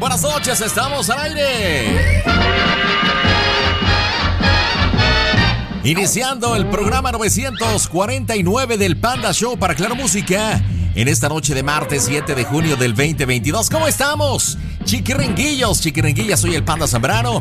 Buenas noches, estamos al aire. Iniciando el programa 949 del Panda Show para Claro Música. En esta noche de martes 7 de junio del 2022. ¿Cómo estamos? Chiquirenguillas, soy el Panda Zambrano.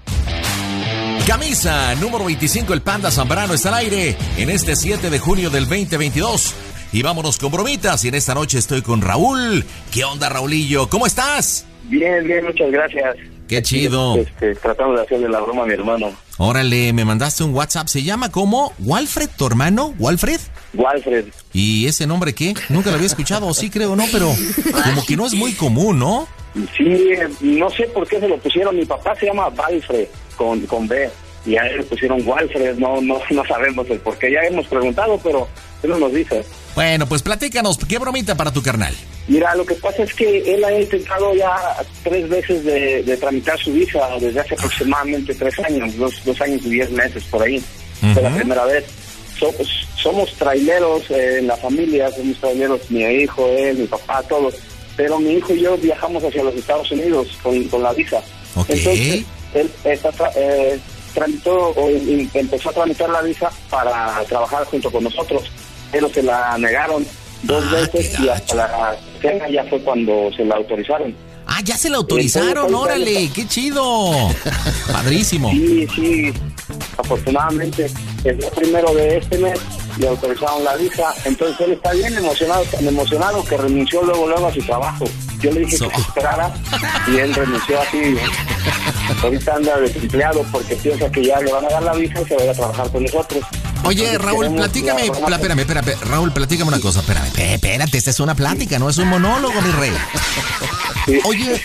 Camisa número 25, el Panda Zambrano está al aire en este 7 de junio del 2022. Y vámonos con bromitas. Y en esta noche estoy con Raúl. ¿Qué onda, Raulillo? ¿Cómo estás? Bien, muchas gracias. Qué chido. Tratando de hacerle la broma a mi hermano. Órale, me mandaste un WhatsApp. ¿Se llama cómo? ¿Walfred, tu hermano? ¿Walfred? Walfred. ¿Y ese nombre qué? Nunca lo había escuchado. Sí, creo, no, pero como que no es muy común, ¿no? Sí, no sé por qué se lo pusieron. Mi papá se llama Walfred, con B. Y a él le pusieron Walfred. No sabemos el por qué. Ya hemos preguntado, pero él no nos dice. Bueno, pues platícanos. ¿Qué bromita para tu carnal? Mira, lo que pasa es que él ha intentado ya 3 veces de tramitar su visa desde hace aproximadamente 3 años, 2 años y 10 meses por ahí. Fue la primera vez. Somos traileros en la familia, somos traileros, mi hijo, él, mi papá, todos. Pero mi hijo y yo viajamos hacia los Estados Unidos con la visa. Okay. Entonces, él empezó a tramitar la visa para trabajar junto con nosotros, pero se la negaron 2 veces y hasta la cena ya fue cuando se la autorizaron. Ah, ya se la autorizaron, órale, qué chido. Padrísimo. Sí, afortunadamente el día 1 de este mes le autorizaron la visa, entonces él está bien emocionado, tan emocionado que renunció luego a su trabajo. Yo le dije que se esperara y él renunció así. Ahorita anda desempleado porque piensa que ya le van a dar la visa y se va a ir a trabajar con nosotros. Oye, Entonces, Raúl, platícame, espérame, Raúl, platícame una cosa, espérate, esta es una plática, no es un monólogo, mi rey. Sí. Oye,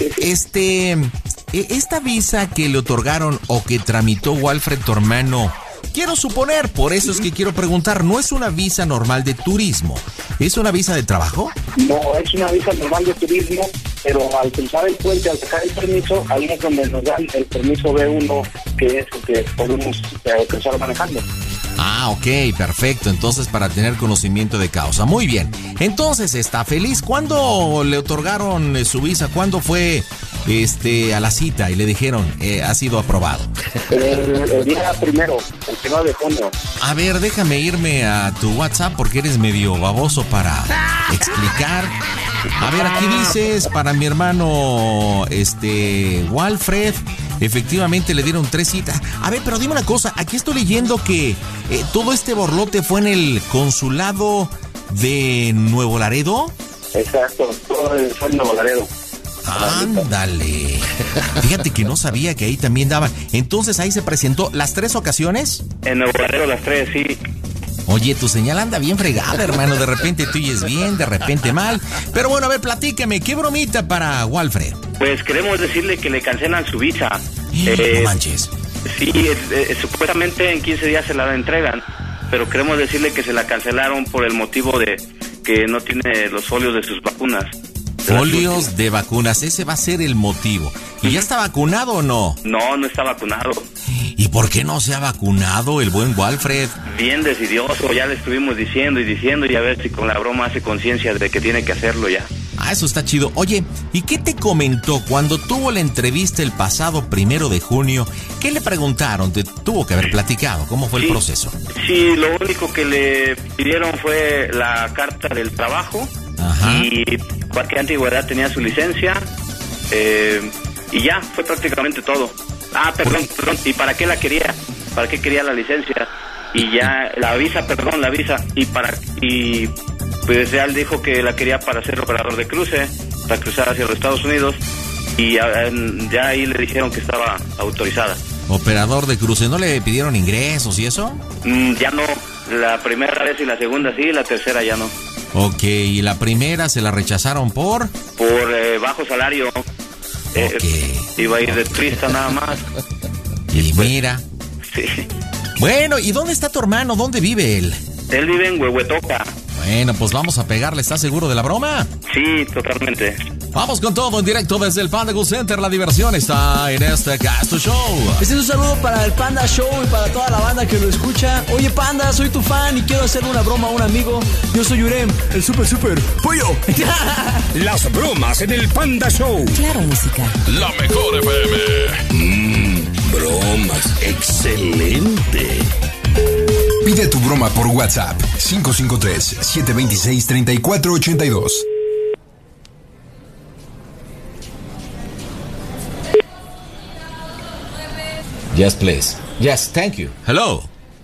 esta visa que le otorgaron o que tramitó Walfred, tu hermano, quiero suponer, por eso es que quiero preguntar, ¿no es una visa normal de turismo? ¿Es una visa de trabajo? No, es una visa normal de turismo, pero al cruzar el puente, al sacar el permiso, ahí es donde nos dan el permiso B1, que es el que podemos cruzar manejando. Ah, ok, perfecto. Entonces, para tener conocimiento de causa. Muy bien. Entonces, ¿está feliz? ¿Cuándo le otorgaron su visa? ¿Cuándo fue a la cita y le dijeron, ha sido aprobado? El día 1 de junio. A ver, déjame irme a tu WhatsApp porque eres medio baboso para explicar. A ver, aquí dices, para mi hermano, Walfred, efectivamente le dieron 3 citas. A ver, pero dime una cosa, aquí estoy leyendo que todo este borlote fue en el consulado de Nuevo Laredo. Exacto, todo fue en Nuevo Laredo. Ándale. Fíjate que no sabía que ahí también daban. Entonces ahí se presentó las 3 ocasiones. En Nuevo Laredo las 3, sí. Oye, tu señal anda bien fregada, hermano. De repente tú oyes bien, de repente mal. Pero bueno, a ver, platícame, ¿qué bromita para Walfred? Pues queremos decirle que le cancelan su visa. No manches. Sí, supuestamente en 15 días se la entregan, pero queremos decirle que se la cancelaron por el motivo de que no tiene los folios de sus vacunas. Folios de vacunas, ese va a ser el motivo. ¿Y ya está vacunado o no? No está vacunado. ¿Y por qué no se ha vacunado el buen Walfred? Bien decidioso, ya le estuvimos diciendo y a ver si con la broma hace conciencia de que tiene que hacerlo ya. Ah, eso está chido. Oye, ¿y qué te comentó cuando tuvo la entrevista el pasado 1 de junio? ¿Qué le preguntaron? Te tuvo que haber platicado. ¿Cómo fue el proceso? Sí, lo único que le pidieron fue la carta del trabajo. Ajá. Y cualquier antigüedad tenía su licencia. Y ya, fue prácticamente todo. Ah, perdón. ¿Y para qué la quería? ¿Para qué quería la licencia? Y ya, la visa. Y pues él dijo que la quería para ser operador de cruce, para cruzar hacia los Estados Unidos. Y ya ahí le dijeron que estaba autorizada. Operador de cruce, ¿no le pidieron ingresos y eso? Ya no. La primera vez y la segunda sí, la tercera ya no. Ok, ¿y la primera se la rechazaron por? Por bajo salario. Iba a ir de turista nada más. Y mira. Sí. Bueno, ¿y dónde está tu hermano? ¿Dónde vive él? Él vive en Huehuetoca. Bueno, pues vamos a pegarle. ¿Estás seguro de la broma? Sí, totalmente. Vamos con todo en directo desde el Panda Cool Center. La diversión está en este Casto Show. Este es un saludo para el Panda Show y para toda la banda que lo escucha. Oye, Panda, soy tu fan y quiero hacer una broma a un amigo. Yo soy Yurem, el super pollo. Las bromas en el Panda Show. Claro, música. La mejor FM. Bromas. Excelente. Pide tu broma por WhatsApp 553-726-3482. Yes, please. Yes, thank you. Hello.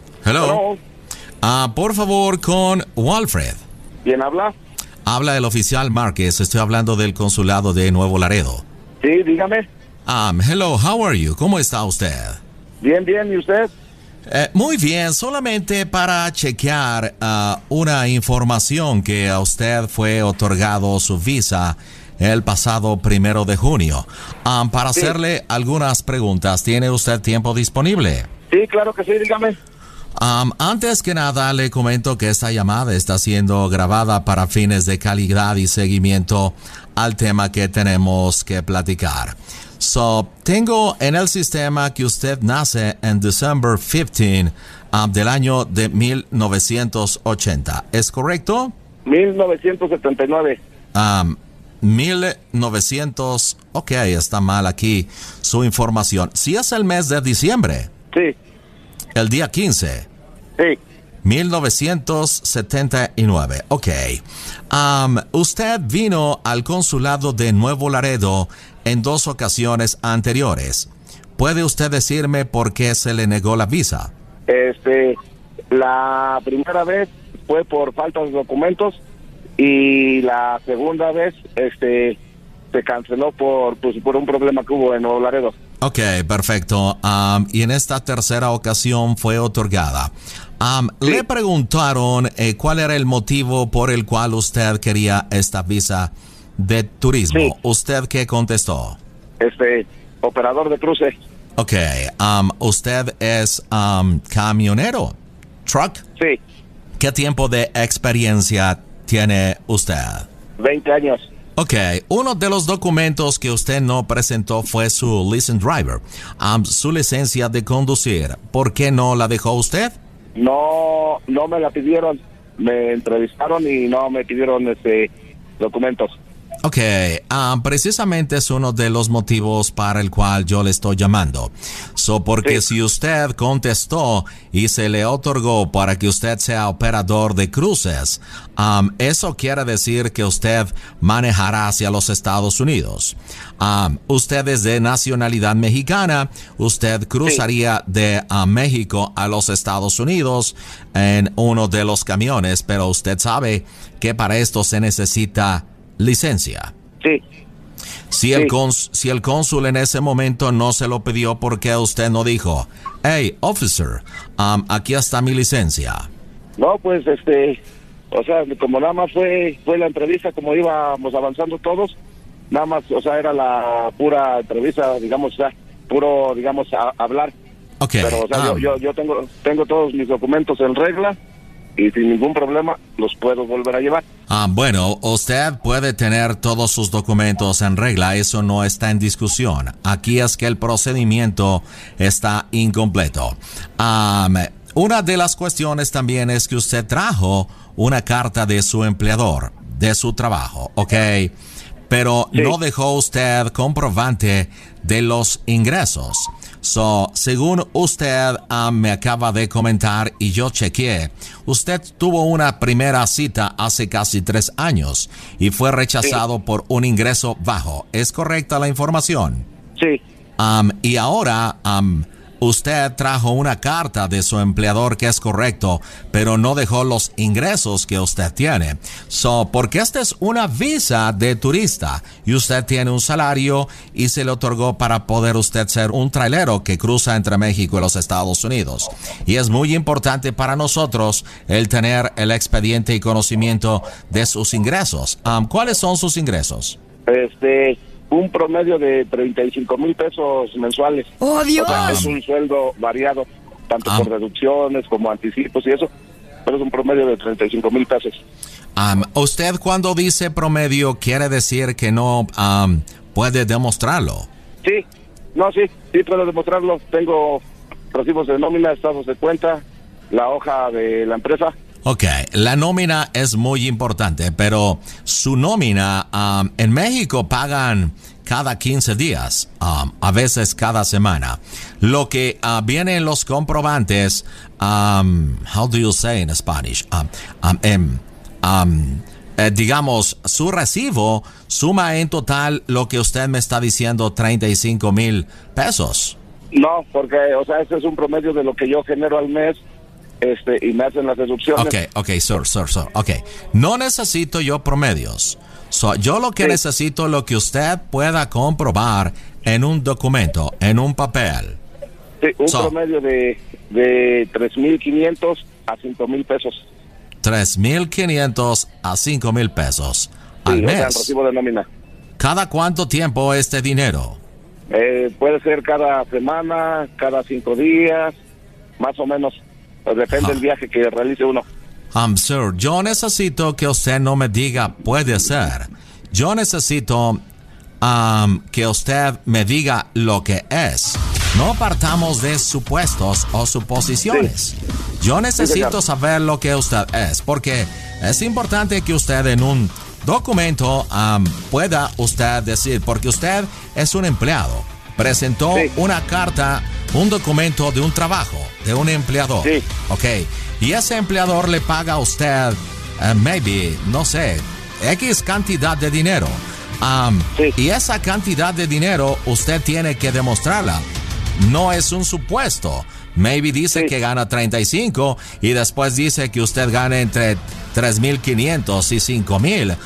Por favor, con Walfred. ¿Quién habla? Habla el oficial Márquez. Estoy hablando del consulado de Nuevo Laredo. Sí, dígame. Hello, how are you? ¿Cómo está usted? Bien, ¿y usted? Muy bien, solamente para chequear una información que a usted fue otorgado su visa el pasado 1 de junio. Para hacerle algunas preguntas, ¿tiene usted tiempo disponible? Sí, claro que sí, dígame. Antes que nada, le comento que esta llamada está siendo grabada para fines de calidad y seguimiento al tema que tenemos que platicar. Tengo en el sistema que usted nace en December 15 del año de 1980. ¿Es correcto? 1979. 1900... Ok, está mal aquí su información. ¿Sí es el mes de diciembre? Sí. El día 15. Sí. 1979. Ok. Usted vino al consulado de Nuevo Laredo en 2 ocasiones anteriores. ¿Puede usted decirme por qué se le negó la visa? La primera vez fue por falta de documentos y la segunda vez se canceló por un problema que hubo en Nuevo Laredo. Ok, perfecto. Y en esta tercera ocasión fue otorgada. Sí. Le preguntaron cuál era el motivo por el cual usted quería esta visa de turismo. Sí. ¿Usted qué contestó? Operador de cruce. Ok. ¿Usted es camionero? ¿Truck? Sí. ¿Qué tiempo de experiencia tiene usted? 20 años. Ok, uno de los documentos que usted no presentó fue su license driver, su licencia de conducir. ¿Por qué no la dejó usted? No me la pidieron. Me entrevistaron y no me pidieron documentos. Ok, precisamente es uno de los motivos para el cual yo le estoy llamando. Porque sí. Si usted contestó y se le otorgó para que usted sea operador de cruces, eso quiere decir que usted manejará hacia los Estados Unidos. Usted es de nacionalidad mexicana, usted cruzaría de México a los Estados Unidos en uno de los camiones, pero usted sabe que para esto se necesita licencia. Sí. Si el cónsul en ese momento no se lo pidió, ¿por qué usted no dijo, hey, officer, aquí está mi licencia? No, pues, o sea, como nada más fue la entrevista, como íbamos avanzando todos, nada más, o sea, era la pura entrevista, digamos, o sea, puro, digamos, hablar. Okay. Pero, o sea, yo tengo todos mis documentos en regla y sin ningún problema los puedo volver a llevar. Bueno, usted puede tener todos sus documentos en regla, eso no está en discusión. Aquí es que el procedimiento está incompleto. Una de las cuestiones también es que usted trajo una carta de su empleador, de su trabajo, ¿ok? Pero sí. No dejó usted comprobante de los ingresos. Según usted me acaba de comentar y yo chequeé, usted tuvo una primera cita hace casi 3 años y fue rechazado por un ingreso bajo. ¿Es correcta la información? Sí. Y ahora usted trajo una carta de su empleador que es correcto, pero no dejó los ingresos que usted tiene. Porque esta es una visa de turista y usted tiene un salario y se le otorgó para poder usted ser un trailero que cruza entre México y los Estados Unidos. Y es muy importante para nosotros el tener el expediente y conocimiento de sus ingresos. ¿Cuáles son sus ingresos? Un promedio de 35,000 pesos mensuales. ¡Oh, Dios! O sea, es un sueldo variado, tanto por reducciones como anticipos y eso, pero es un promedio de 35,000 pesos. Usted cuando dice promedio quiere decir que no puede demostrarlo. Sí, sí puedo demostrarlo. Tengo recibos de nómina, estados de cuenta, la hoja de la empresa. Ok, la nómina es muy importante, pero su nómina en México pagan cada 15 días, a veces cada semana. Lo que viene en los comprobantes, how do you say in Spanish? Digamos, su recibo suma en total lo que usted me está diciendo, 35,000 pesos. No, porque, o sea, este es un promedio de lo que yo genero al mes, y me hacen las deducciones. Ok, sir. Ok, no necesito yo promedios. Yo lo que necesito es lo que usted pueda comprobar en un documento, en un papel. Sí, un promedio de 3,500 a 5,000 pesos. 3,500 a 5,000 pesos al mes. El recibo de nómina. ¿Cada cuánto tiempo este dinero? Puede ser cada semana, cada 5 días, más o menos. Pues depende del viaje que realice uno. Sir, yo necesito que usted no me diga puede ser. Yo necesito que usted me diga lo que es. No partamos de supuestos o suposiciones. Yo necesito saber lo que usted es, porque es importante que usted en un documento pueda usted decir, porque usted es un empleado. Presentó una carta, un documento de un trabajo, de un empleador. Sí. Ok. Y ese empleador le paga a usted, maybe, no sé, X cantidad de dinero. Y esa cantidad de dinero usted tiene que demostrarla. No es un supuesto. Maybe dice que gana 35 y después dice que usted gana entre 3,500 y 5,000.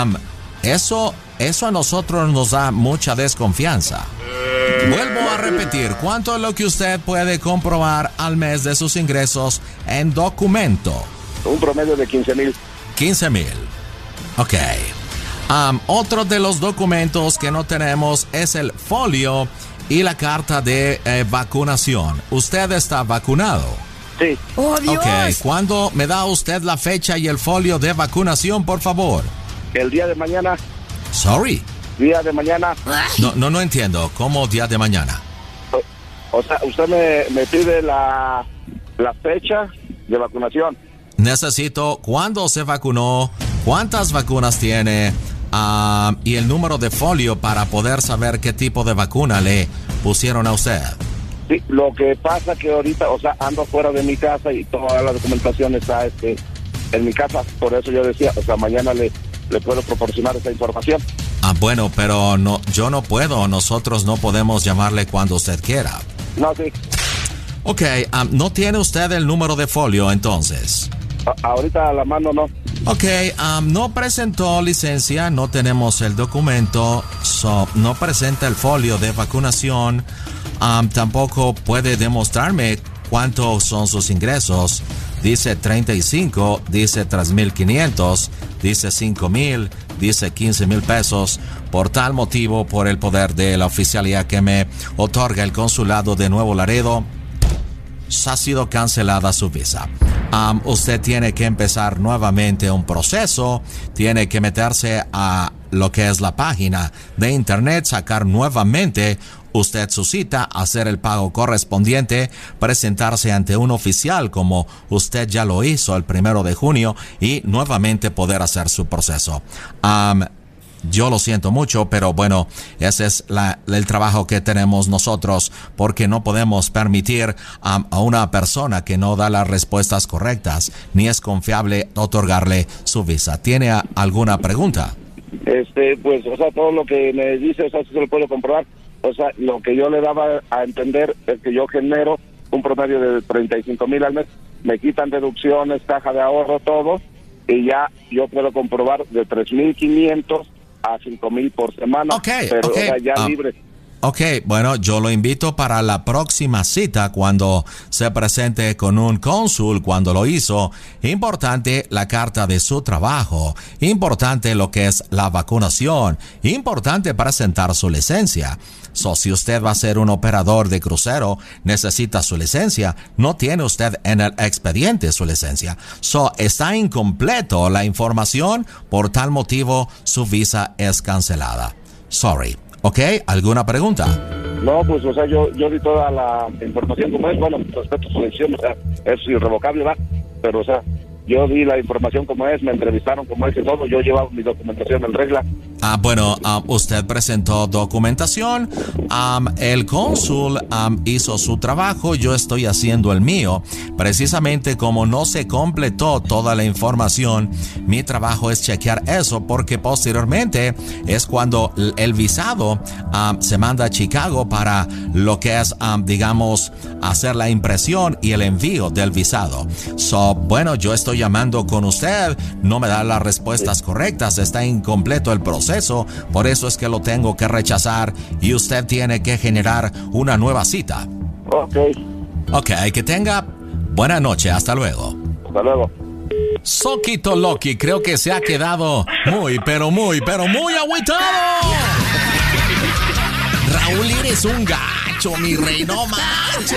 Eso a nosotros nos da mucha desconfianza. Vuelvo a repetir, ¿cuánto es lo que usted puede comprobar al mes de sus ingresos en documento? Un promedio de 15,000. 15,000. Ok. Otro de los documentos que no tenemos es el folio y la carta de vacunación. ¿Usted está vacunado? Sí. ¡Oh, Dios! Ok, ¿cuándo me da usted la fecha y el folio de vacunación, por favor? El día de mañana. Sorry. Día de mañana. No entiendo. ¿Cómo día de mañana? O sea, usted me pide la fecha de vacunación. Necesito cuándo se vacunó, cuántas vacunas tiene y el número de folio para poder saber qué tipo de vacuna le pusieron a usted. Sí, lo que pasa que ahorita, o sea, ando fuera de mi casa y toda la documentación está en mi casa. Por eso yo decía, o sea, mañana le puedo proporcionar esa información. Bueno, pero no, yo no puedo, nosotros no podemos llamarle cuando usted quiera. No, sí. Ok, ¿no tiene usted el número de folio entonces? Ahorita a la mano no. Ok, no presentó licencia, no tenemos el documento, no presenta el folio de vacunación, tampoco puede demostrarme cuántos son sus ingresos. Dice 35, dice 3,500, dice 5,000, dice 15,000 pesos. Por tal motivo, por el poder de la oficialía que me otorga el consulado de Nuevo Laredo, ha sido cancelada su visa. Usted tiene que empezar nuevamente un proceso, tiene que meterse a lo que es la página de internet, sacar nuevamente usted su cita, hacer el pago correspondiente, presentarse ante un oficial como usted ya lo hizo el 1 de junio y nuevamente poder hacer su proceso. Yo lo siento mucho, pero bueno, ese es el trabajo que tenemos nosotros, porque no podemos permitir a una persona que no da las respuestas correctas ni es confiable otorgarle su visa. ¿Tiene alguna pregunta? Pues, o sea, todo lo que me dice, o sea, sí se lo puedo comprobar. O sea, lo que yo le daba a entender es que yo genero un promedio de 35,000 al mes. Me quitan deducciones, caja de ahorro, todo, y ya yo puedo comprobar de 3,500 a 5,000 por semana. Okay, pero okay. O sea, ya libre. Ok, bueno, yo lo invito para la próxima cita cuando se presente con un cónsul cuando lo hizo. Importante la carta de su trabajo, importante lo que es la vacunación, importante presentar su licencia. Si usted va a ser un operador de crucero, necesita su licencia. No tiene usted en el expediente su licencia. Está incompleto la información, por tal motivo su visa es cancelada. Sorry. ¿Ok? ¿Alguna pregunta? No, pues, o sea, yo di toda la información como es. Bueno, respecto a su decisión, o sea, es irrevocable, ¿va? Pero, o sea, yo di la información como es, me entrevistaron como es y todo. Yo llevaba mi documentación en regla. Bueno, usted presentó documentación, el cónsul hizo su trabajo, yo estoy haciendo el mío. Precisamente como no se completó toda la información, mi trabajo es chequear eso, porque posteriormente es cuando el visado se manda a Chicago para lo que es, digamos, hacer la impresión y el envío del visado. Bueno, yo estoy llamando con usted, no me da las respuestas correctas, está incompleto el proceso. Por eso es que lo tengo que rechazar y usted tiene que generar una nueva cita. Ok, que tenga buena noche. Hasta luego. Hasta luego. Soquito Loki, creo que se ha quedado muy agüitado. Raúl, eres un gacho, mi rey, no manches.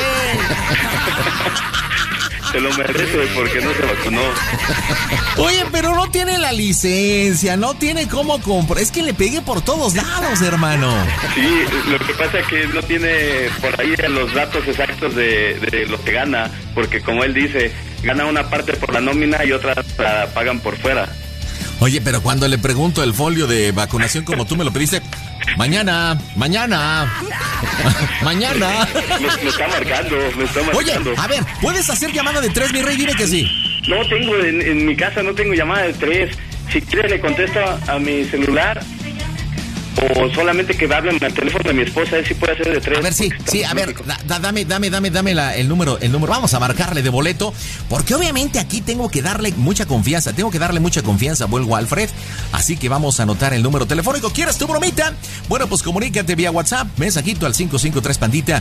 Se lo merece porque no se vacunó. Oye, pero no tiene la licencia, no tiene cómo comprar. Es que le pegué por todos lados, hermano. Sí, lo que pasa es que no tiene por ahí los datos exactos de lo que gana, porque como él dice, gana una parte por la nómina y otra la pagan por fuera. Oye, pero cuando le pregunto el folio de vacunación como tú me lo pediste, mañana. Me está marcando. Oye, a ver, ¿puedes hacer llamada de 3, mi rey? Dime que sí. No tengo, en mi casa no tengo llamada de 3. Si quiere le contesto a mi celular, o solamente que hablen al teléfono de mi esposa, si puede hacer de 3. A ver, sí, a ver, dame el número. Vamos a marcarle de boleto, porque obviamente aquí tengo que darle mucha confianza, vuelvo a Alfred, así que vamos a anotar el número telefónico. ¿Quieres tu bromita? Bueno, pues comunícate vía WhatsApp, mensajito al 553-PANDITA,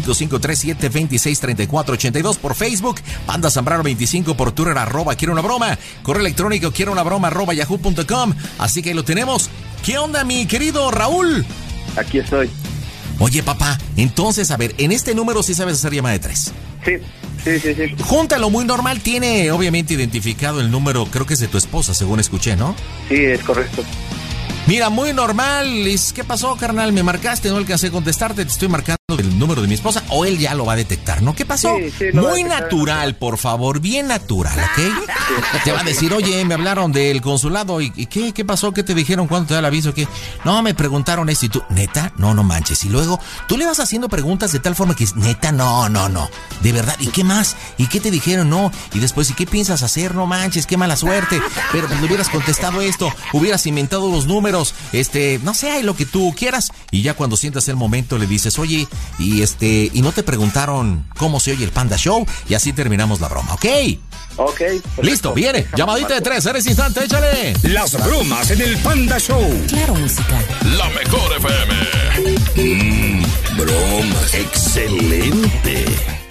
5537-263482 por Facebook, Panda Zambrano 25 por Twitter, @quiero una broma, correo electrónico quiero una broma @yahoo.com, así que ahí lo tenemos. ¿Qué onda, mi querido Raúl? Aquí estoy. Oye, papá, entonces, a ver, en este número sí sabes hacer llamada de 3. Sí. Júntalo, muy normal, tiene obviamente identificado el número, creo que es de tu esposa, según escuché, ¿no? Sí, es correcto. Mira, muy normal. ¿Qué pasó, carnal? Me marcaste, no alcancé a contestarte, te estoy marcando el número de mi esposa, o él ya lo va a detectar, ¿no? ¿Qué pasó? Sí, muy natural, por favor, bien natural, ¿ok? Te va a decir, oye, me hablaron del consulado, ¿y qué pasó? ¿Qué te dijeron? ¿Cuándo te da el aviso? ¿Qué? No, me preguntaron esto, y tú, ¿neta? No manches. Y luego, tú le vas haciendo preguntas de tal forma que, ¿neta? No. De verdad, ¿y qué más? ¿Y qué te dijeron? No. Y después, ¿y qué piensas hacer? No manches, qué mala suerte. Pero pues le hubieras contestado esto, hubieras inventado los números, no sé, hay lo que tú quieras. Y ya cuando sientas el momento le dices, oye, y no te preguntaron cómo se oye el Panda Show, y así terminamos la broma, ¿ok? Ok. Perfecto. Listo, viene, llamadita de 3, eres instante, échale. Las bromas en el Panda Show. Claro, música. La mejor FM. Bromas. Excelente.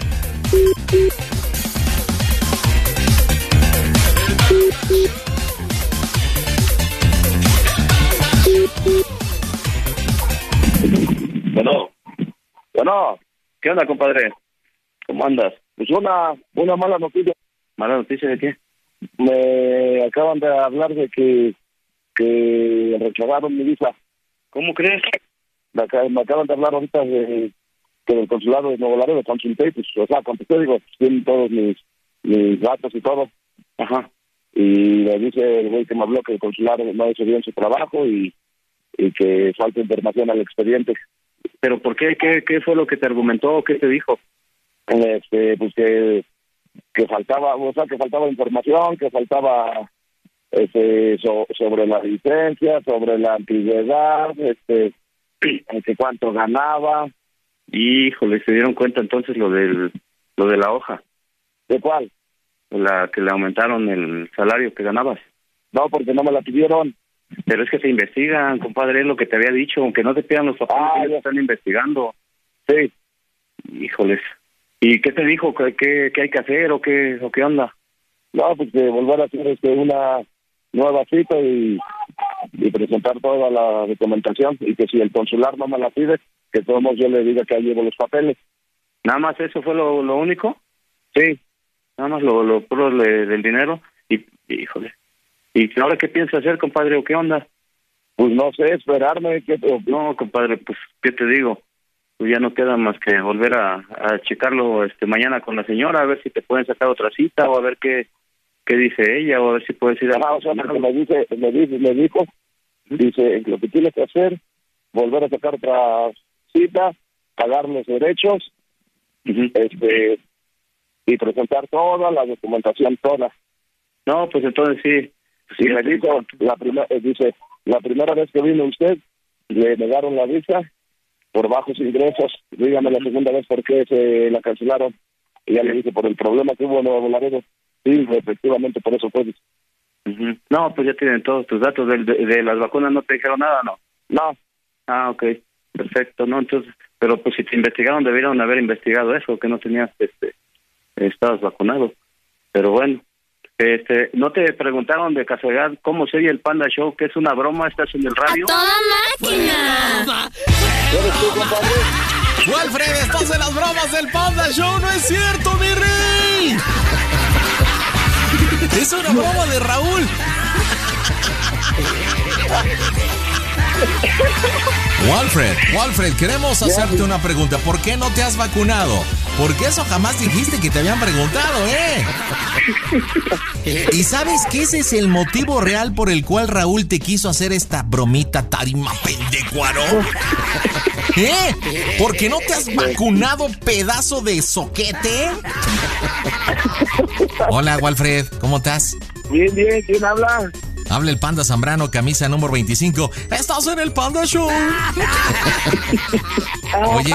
Bueno, ¿qué onda, compadre? ¿Cómo andas? Pues una mala noticia. ¿Mala noticia de qué? Me acaban de hablar de que rechazaron mi visa. ¿Cómo crees? Me acaban de hablar ahorita que del consulado de Nuevo Laredo, consulté, pues, o sea, contesté, digo, tienen todos mis datos y todo. Ajá. Y me dice el güey que me habló que el consulado no hizo bien su trabajo y que falta información al expediente. ¿Pero por qué? ¿Qué fue lo que te argumentó? ¿Qué te dijo? Pues que faltaba, o sea, que faltaba información, que faltaba sobre la licencia, sobre la antigüedad, que cuánto ganaba. Híjole, ¿se dieron cuenta entonces lo de la hoja? ¿De cuál? La que le aumentaron el salario que ganabas. No, porque no me la pidieron. Pero es que se investigan, compadre, es lo que te había dicho, aunque no te pidan los papeles, ya están investigando. Sí. Híjoles. ¿Y qué te dijo? ¿Qué hay que hacer o qué onda? No, pues que volver a hacer una nueva cita y presentar toda la documentación, y que si el consular no me la pide, que de todos modos yo le diga que ahí llevo los papeles. ¿Nada más eso fue lo único? Sí. Nada más lo puro del dinero. Y híjole. ¿Y ahora qué piensas hacer, compadre, o qué onda? Pues no sé, esperarme. No, compadre, pues, ¿qué te digo? Pues ya no queda más que volver a checarlo mañana con la señora, a ver si te pueden sacar otra cita, o a ver qué dice ella, o a ver si puedes ir a... o sea, me dijo, dice, lo que tienes que hacer, volver a sacar otra cita, pagar los derechos, y presentar toda la documentación, toda. No, pues entonces sí. Y me dijo, la primera vez que vino usted, le negaron la visa por bajos ingresos. Dígame la segunda vez por qué se la cancelaron. Y ya le dije, por el problema que hubo en Nuevo Laredo. Sí, efectivamente, por eso fue. No, pues ya tienen todos tus datos. De las vacunas no te dijeron nada, ¿no? No. Ah, ok. Perfecto, ¿no? Entonces, pero pues si te investigaron, debieron haber investigado eso, que no tenías, estabas vacunado. Pero bueno. ¿No te preguntaron de casualidad cómo se oye el Panda Show? ¿Que es una broma? ¿Estás en el radio? ¡A toda máquina! ¿Eres tú, compadre? Walfred, estás en las bromas del Panda Show. ¡No es cierto, mi rey! Es una broma de Raúl. Walfred, queremos hacerte una pregunta. ¿Por qué no te has vacunado? Porque eso jamás dijiste que te habían preguntado, ¿Y sabes que ese es el motivo real por el cual Raúl te quiso hacer esta bromita tarima pendecuaro? ¿Porque no te has vacunado, pedazo de soquete? Hola, Walfred, ¿cómo estás? Bien, ¿quién habla? Habla el Panda Zambrano, camisa número 25. ¡Estás en el Panda Show! Oye,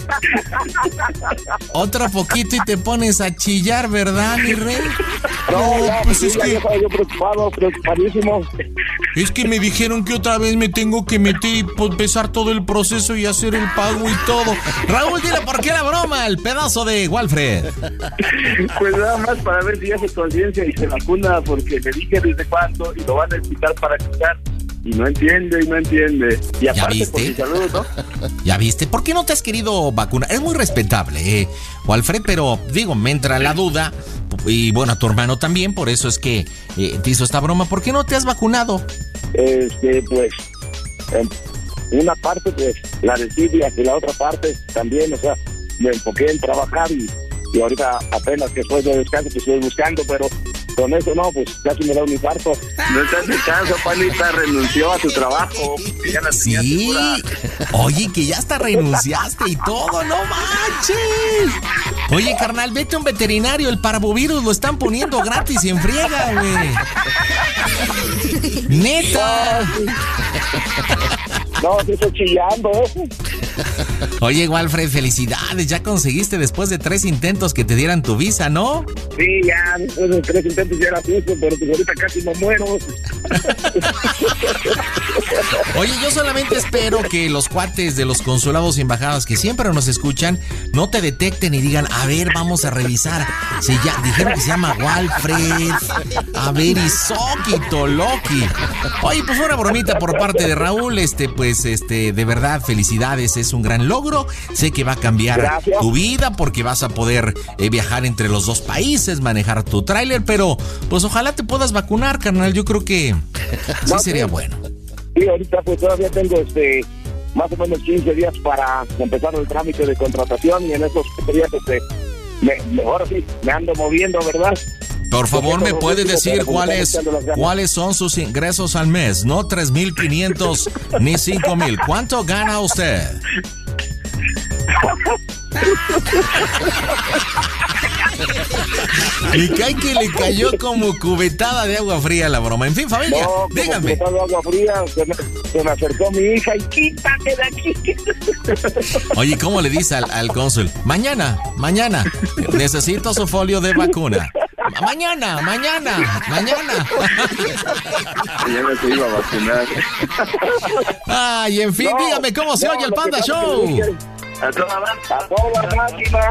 otro poquito y te pones a chillar, ¿verdad, mi rey? No, pues es que... Yo preocupadísimo. Es que me dijeron que otra vez me tengo que meter y empezar todo el proceso y hacer el pago y todo. Raúl, dile por qué la broma, el pedazo de Walfred. Pues nada más para ver si hace conciencia y se vacuna, porque le dije desde cuándo y lo van a explicar para quitar. Y no entiende. Y aparte por mi salud, ¿no? ¿Ya viste? ¿Por qué no te has querido vacunar? Es muy respetable, Walfred, pero digo, me entra la duda. Y bueno, a tu hermano también, por eso es que te hizo esta broma. ¿Por qué no te has vacunado? Pues, una parte, pues, la desidia, y la otra parte también, o sea, me enfoqué en trabajar y ahorita apenas que estoy de descanso, que estoy buscando, pero con eso no, pues casi me da un infarto. No estás de caso, Panita, renunció a su trabajo. Ya la sí, oye, que ya hasta renunciaste y todo, no manches. Oye, carnal, vete a un veterinario, el parvovirus lo están poniendo gratis y en friega, güey. Neta. No, te estoy chillando, Oye, Walfred, felicidades, ya conseguiste después de 3 intentos que te dieran tu visa, ¿no? Sí, ya, después de 3 intentos ya la puse, pero pues ahorita casi me muero. Oye, yo solamente espero que los cuates de los consulados y embajadas que siempre nos escuchan no te detecten y digan, a ver, vamos a revisar. Si ya dijeron que se llama Walfred. A ver, y Soquito Loki. Oye, pues una bromita por parte de Raúl, de verdad, felicidades, es un gran logro. Sé que va a cambiar tu vida porque vas a poder viajar entre los 2 países, manejar tu tráiler, pero pues ojalá te puedas vacunar, carnal. Yo creo que sí sería bueno. Sí, ahorita pues todavía tengo más o menos 15 días para empezar el trámite de contratación y en esos días ahora sí me ando moviendo, ¿verdad? Por favor, ¿me puede decir cuáles son sus ingresos al mes? No 3,500 ni 5,000. ¿Cuánto gana usted? Y que le cayó como cubetada de agua fría la broma. En fin, familia, díganme. Como agua fría, se me acercó mi hija y quítate de aquí. Oye, ¿cómo le dice al cónsul? Mañana, necesito su folio de vacuna. Mañana. Ya me se iba a vacunar. Ay, en fin, dígame cómo se oye el Panda Show. A toda máquina.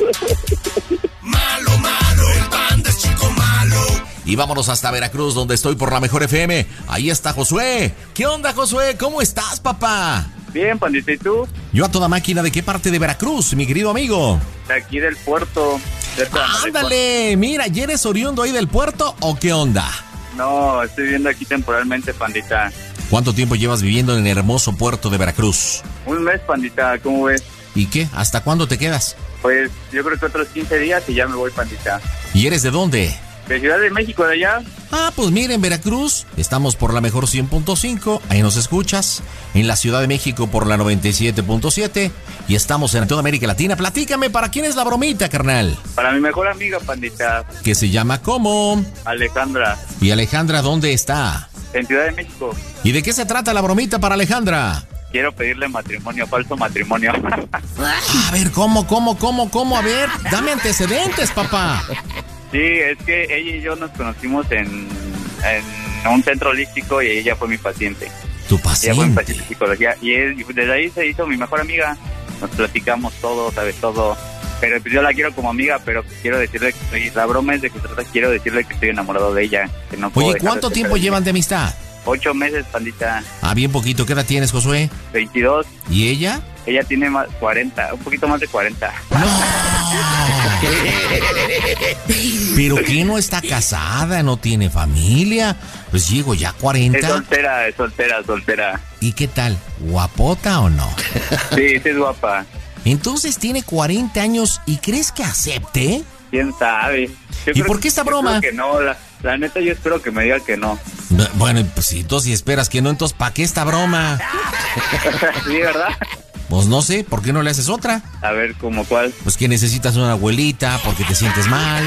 Malo, el Panda es chico malo. Y vámonos hasta Veracruz, donde estoy por la Mejor FM. Ahí está Josué. ¿Qué onda, Josué? ¿Cómo estás, papá? Bien, Pandita, ¿y tú? Yo a toda máquina. ¿De qué parte de Veracruz, mi querido amigo? De aquí del puerto. Ándale, mira, ¿y eres oriundo ahí del puerto o qué onda? No, estoy viviendo aquí temporalmente, Pandita. ¿Cuánto tiempo llevas viviendo en el hermoso puerto de Veracruz? Un mes, Pandita, ¿cómo ves? ¿Y qué? ¿Hasta cuándo te quedas? Pues yo creo que otros 15 días y ya me voy, Pandita. ¿Y eres de dónde? De Ciudad de México, de allá. Ah, pues miren, Veracruz, estamos por la Mejor 100.5, ahí nos escuchas. En la Ciudad de México por la 97.7 y estamos en toda América Latina. Platícame, ¿para quién es la bromita, carnal? Para mi mejor amiga, Pandita. Que se llama ¿cómo? Alejandra. ¿Y Alejandra dónde está? En Ciudad de México. ¿Y de qué se trata la bromita para Alejandra? Quiero pedirle matrimonio, falso matrimonio. A ver, ¿cómo? A ver, dame antecedentes, papá. Sí, es que ella y yo nos conocimos en un centro holístico y ella fue mi paciente. Tu Ella fue mi paciente. paciente de psicología y desde ahí se hizo mi mejor amiga. Nos platicamos todo, sabes, todo. Pero pues yo la quiero como amiga, pero quiero decirle que la broma es de que quiero decirle que estoy enamorado de ella. Que no puedo Oye, dejar ¿cuánto de tiempo ser llevan de amistad? 8 meses, Pandita. Ah, bien poquito. ¿Qué edad tienes, Josué? 22. ¿Y ella? Ella tiene 40, un poquito más de 40. ¡No! ¿Pero qué no está casada? ¿No tiene familia? Pues llego ya 40. Es soltera. ¿Y qué tal? ¿Guapota o no? Sí, sí es guapa. Entonces tiene 40 años y ¿crees que acepte? ¿Quién sabe? Yo ¿Y creo por qué esta yo broma? creo que no, la neta yo espero que me diga que no. Bueno, pues si tú sí esperas que no, entonces ¿para qué esta broma? Sí, ¿verdad? Pues no sé, ¿por qué no le haces otra? A ver, ¿cómo cuál? Pues que necesitas una abuelita porque te sientes mal.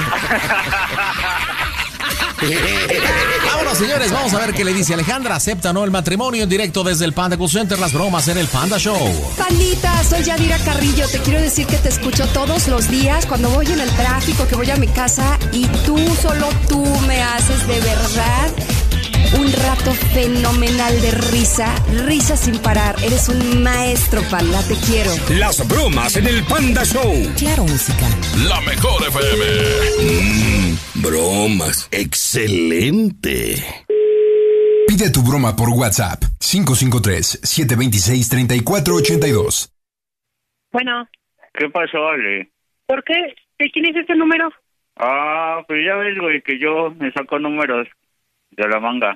Vámonos, señores, vamos a ver qué le dice Alejandra. ¿Acepta o no el matrimonio en directo desde el Panda Cool Center? Las bromas en el Panda Show. Pandita, soy Yadira Carrillo. Te quiero decir que te escucho todos los días cuando voy en el tráfico, que voy a mi casa y tú, solo tú me haces de verdad un rato fenomenal de risa sin parar. Eres un maestro, Panda, te quiero. Las bromas en el Panda Show. Claro, música. La Mejor FM. Bromas. Excelente. Pide tu broma por WhatsApp 553-726-3482. Bueno, ¿Qué pasó, Ale? ¿por qué? ¿De quién es ese número? Ah, pues ya ves, güey, que yo me saco números de la manga.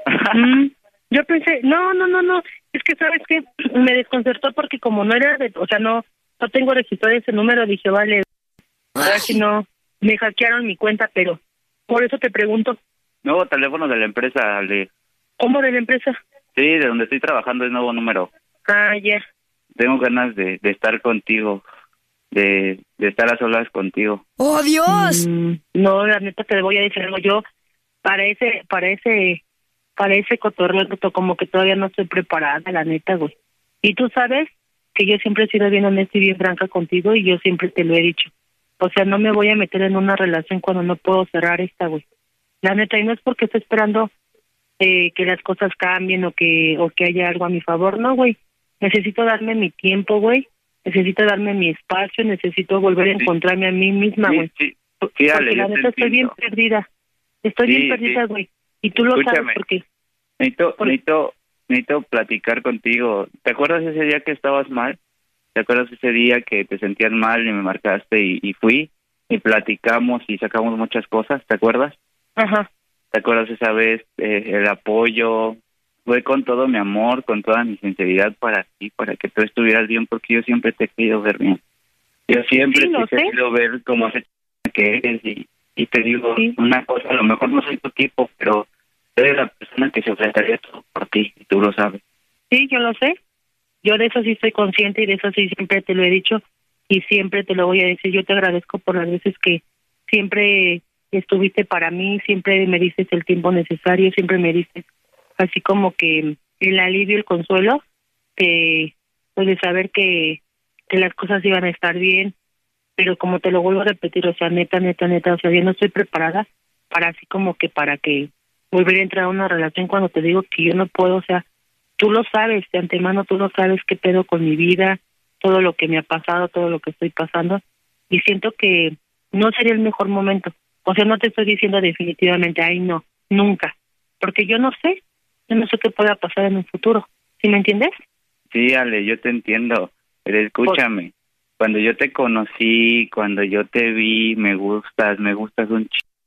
Yo pensé, no, es que sabes que me desconcertó porque como no era o sea, no tengo registrado ese número, dije, vale, a ver si no, me hackearon mi cuenta, pero por eso te pregunto. Nuevo teléfono de la empresa, Ale. ¿Cómo de la empresa? Sí, de donde estoy trabajando es nuevo número. Ah, ya. Tengo ganas de estar contigo, de estar a solas contigo. ¡Oh, Dios! No, la neta te voy a decir algo, yo para ese cotorreo como que todavía no estoy preparada, la neta, güey. Y tú sabes que yo siempre he sido bien honesta y bien franca contigo y yo siempre te lo he dicho. O sea, no me voy a meter en una relación cuando no puedo cerrar esta, güey. La neta, y no es porque esté esperando que las cosas cambien o que haya algo a mi favor, no, güey. Necesito darme mi tiempo, güey. Necesito darme mi espacio, necesito volver a encontrarme a mí misma, güey. Sí, Porque Ale, la neta estoy bien perdida. Estoy bien perdida, güey. Y tú lo sabes porque... Necesito platicar contigo. ¿Te acuerdas ese día que estabas mal? ¿Te acuerdas ese día que te sentías mal y me marcaste y fui y platicamos y sacamos muchas cosas? ¿Te acuerdas? Ajá. ¿Te acuerdas esa vez el apoyo? Fue con todo mi amor, con toda mi sinceridad para ti, para que tú estuvieras bien, porque yo siempre te he querido ver bien. Yo siempre te he querido ver como que eres y te digo una cosa, a lo mejor no soy tu tipo, pero eres la persona que se ofrecería todo por ti y tú lo sabes. Sí, yo lo sé. Yo de eso sí estoy consciente y de eso sí siempre te lo he dicho y siempre te lo voy a decir. Yo te agradezco por las veces que siempre estuviste para mí, siempre me diste el tiempo necesario, siempre me diste así como que el alivio, el consuelo de saber que las cosas iban a estar bien, pero como te lo vuelvo a repetir, o sea, neta, o sea, yo no estoy preparada para que volver a entrar a una relación cuando te digo que yo no puedo, o sea, tú lo sabes, de antemano tú lo sabes qué pedo con mi vida, todo lo que me ha pasado, todo lo que estoy pasando, y siento que no sería el mejor momento. O sea, no te estoy diciendo definitivamente, ay, no, nunca, porque yo no sé qué pueda pasar en un futuro, ¿sí me entiendes? Sí, Ale, yo te entiendo, pero escúchame, cuando yo te conocí, cuando yo te vi, me gustas un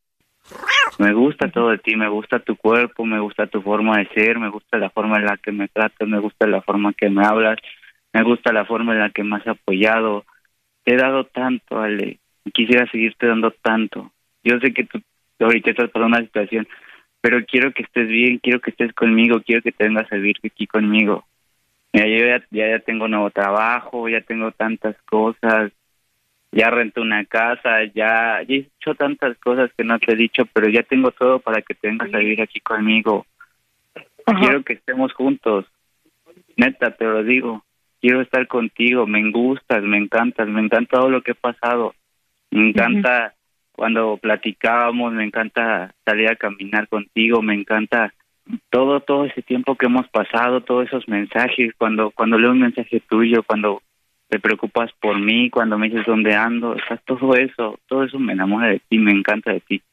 me gusta todo de ti, me gusta tu cuerpo, me gusta tu forma de ser, me gusta la forma en la que me tratas, me gusta la forma en que me hablas, me gusta la forma en la que me has apoyado. Te he dado tanto, Ale, y quisiera seguirte dando tanto. Yo sé que tú ahorita estás pasando una situación, pero quiero que estés bien, quiero que estés conmigo, quiero que te vengas a vivir aquí conmigo. Mira, yo ya tengo nuevo trabajo, ya tengo tantas cosas, ya renté una casa, ya he hecho tantas cosas que no te he dicho, pero ya tengo todo para que te vengas a vivir aquí conmigo. Ajá. Quiero que estemos juntos, neta, te lo digo, quiero estar contigo, me gustas, me encanta todo lo que he pasado, me encanta cuando platicábamos, me encanta salir a caminar contigo, me encanta todo ese tiempo que hemos pasado, todos esos mensajes, cuando leo un mensaje tuyo, cuando te preocupas por mí, cuando me dices dónde ando, estás todo eso me enamora de ti, me encanta de ti.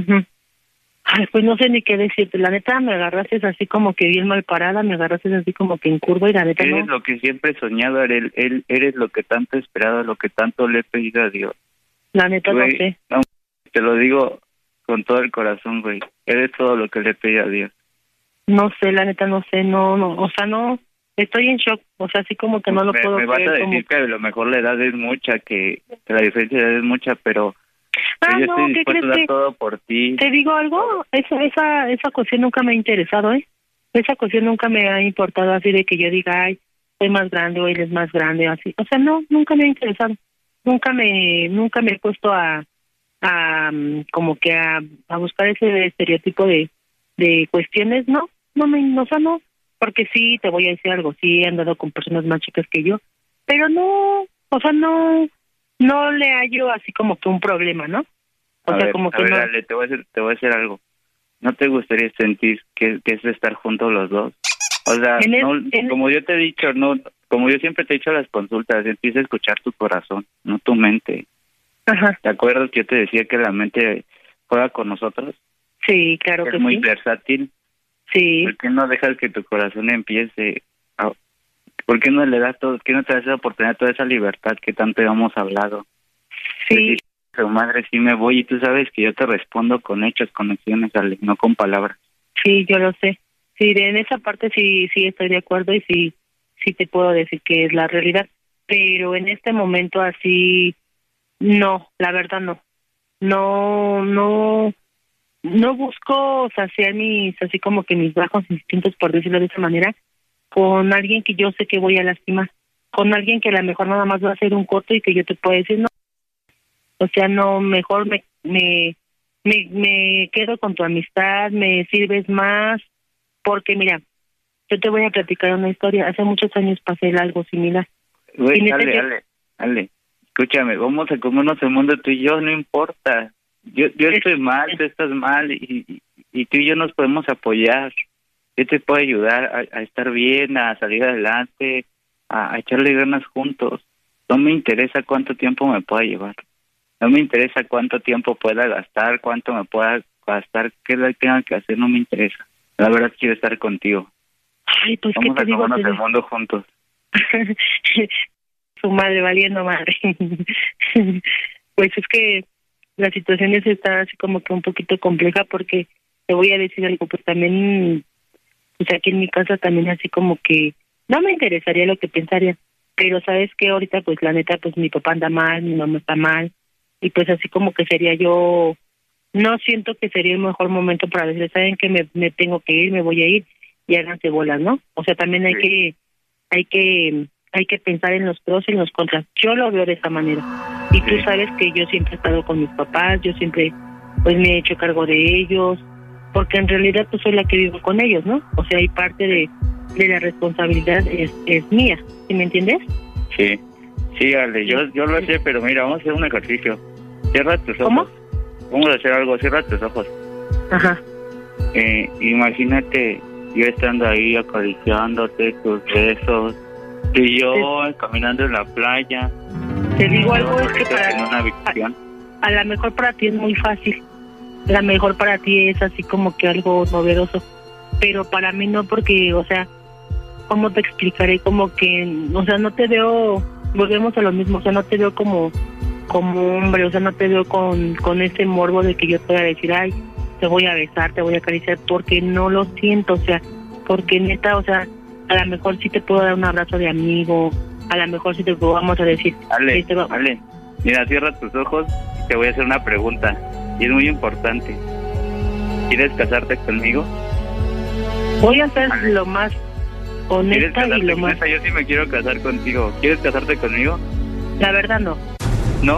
Ay, pues no sé ni qué decirte, la neta me agarraste así como que bien mal parada, me agarraste así como que en curva y la neta eres no. Lo que siempre he soñado, eres lo que tanto he esperado, lo que tanto le he pedido a Dios. La neta güey, no sé. No, te lo digo con todo el corazón, güey, eres todo lo que le he pedido a Dios. No sé, la neta no sé, no, o sea, no, estoy en shock, o sea, así como que no lo puedo creer. Me vas a decir que a lo mejor la edad es mucha, que la diferencia de edad es mucha, pero yo estoy dispuesto a dar todo por ti. ¿Te digo algo? Esa cuestión nunca me ha interesado, Esa cuestión nunca me ha importado así de que yo diga, ay, soy más grande o él es más grande, así. O sea, no, nunca me ha interesado. Nunca me he puesto a como que a buscar ese estereotipo de cuestiones, no, o sea, no, porque sí, te voy a decir algo, sí he andado con personas más chicas que yo, pero no, o sea, no le hallo así como que un problema, ¿no? O sea, como que no. Ale, te voy a decir algo. ¿No te gustaría sentir que es estar juntos los dos? O sea, como yo te he dicho, como yo siempre te he dicho a las consultas, empieza a escuchar tu corazón, no tu mente. Ajá. ¿Te acuerdas que yo te decía que la mente juega con nosotros? Sí, claro que sí. Es muy versátil. Sí. ¿Por qué no dejas que tu corazón empiece? ¿Por qué no le das todo? ¿Por qué no te das la oportunidad, toda esa libertad que tanto hemos hablado? Sí. Su madre, sí me voy y tú sabes que yo te respondo con hechos, con acciones, Ale, no con palabras. Sí, yo lo sé. Sí, en esa parte sí estoy de acuerdo y sí te puedo decir que es la realidad. Pero en este momento así, no, la verdad no. No busco saciar así como que mis bajos instintos, por decirlo de esa manera, con alguien que yo sé que voy a lastimar, con alguien que a lo mejor nada más va a hacer un corto y que yo te puedo decir no. O sea, no, mejor me quedo con tu amistad, me sirves más, porque mira, yo te voy a platicar una historia. Hace muchos años pasé algo similar. Güey, Ale, escúchame, vamos a comernos el mundo tú y yo, no importa. Yo estoy mal, tú estás mal y tú y yo nos podemos apoyar. Yo te puedo ayudar a estar bien, a salir adelante, a echarle ganas juntos. No me interesa cuánto tiempo me pueda llevar. No me interesa cuánto tiempo pueda gastar, cuánto me pueda gastar, qué le tenga que hacer, no me interesa. La verdad quiero estar contigo. Ay, pues vamos ¿qué te digo? Vamos a comernos el mundo juntos. Su madre, valiendo madre. Pues es que la situación está así como que un poquito compleja, porque te voy a decir algo, pues también, pues aquí en mi casa también así como que no me interesaría lo que pensaría, pero sabes que ahorita pues la neta pues mi papá anda mal, mi mamá está mal, y pues así como que sería yo, no siento que sería el mejor momento para decir, saben que me tengo que ir, me voy a ir y háganse bolas, ¿no? O sea, también hay que pensar en los pros y en los contras. Yo lo veo de esa manera. Y tú sabes que yo siempre he estado con mis papás, yo siempre pues me he hecho cargo de ellos, porque en realidad pues soy la que vivo con ellos, ¿no? O sea, hay parte de la responsabilidad es mía, ¿sí me entiendes? Sí. Sí, Ale, yo lo sé, pero mira, vamos a hacer un ejercicio. Cierra tus ojos. ¿Cómo? Vamos a hacer algo, cierra tus ojos. Ajá. Imagínate yo estando ahí acariciándote, tus besos, y yo caminando en la playa. Te digo algo, es que en una habitación. A lo mejor para ti es muy fácil. A lo mejor para ti es así como que algo novedoso. Pero para mí no, porque, o sea, ¿cómo te explicaré? Como que, o sea, no te veo, volvemos a lo mismo, o sea, no te veo como hombre, o sea, no te veo con ese morbo de que yo te voy a decir, ay, te voy a besar, te voy a acariciar, porque no lo siento, o sea, porque neta, o sea, a lo mejor sí te puedo dar un abrazo de amigo, a lo mejor sí te vamos a decir. Ale, mira, cierra tus ojos y te voy a hacer una pregunta, y es muy importante. ¿Quieres casarte conmigo? Voy a ser lo más honesta y lo más... Yo sí me quiero casar contigo. ¿Quieres casarte conmigo? La verdad no. ¿No?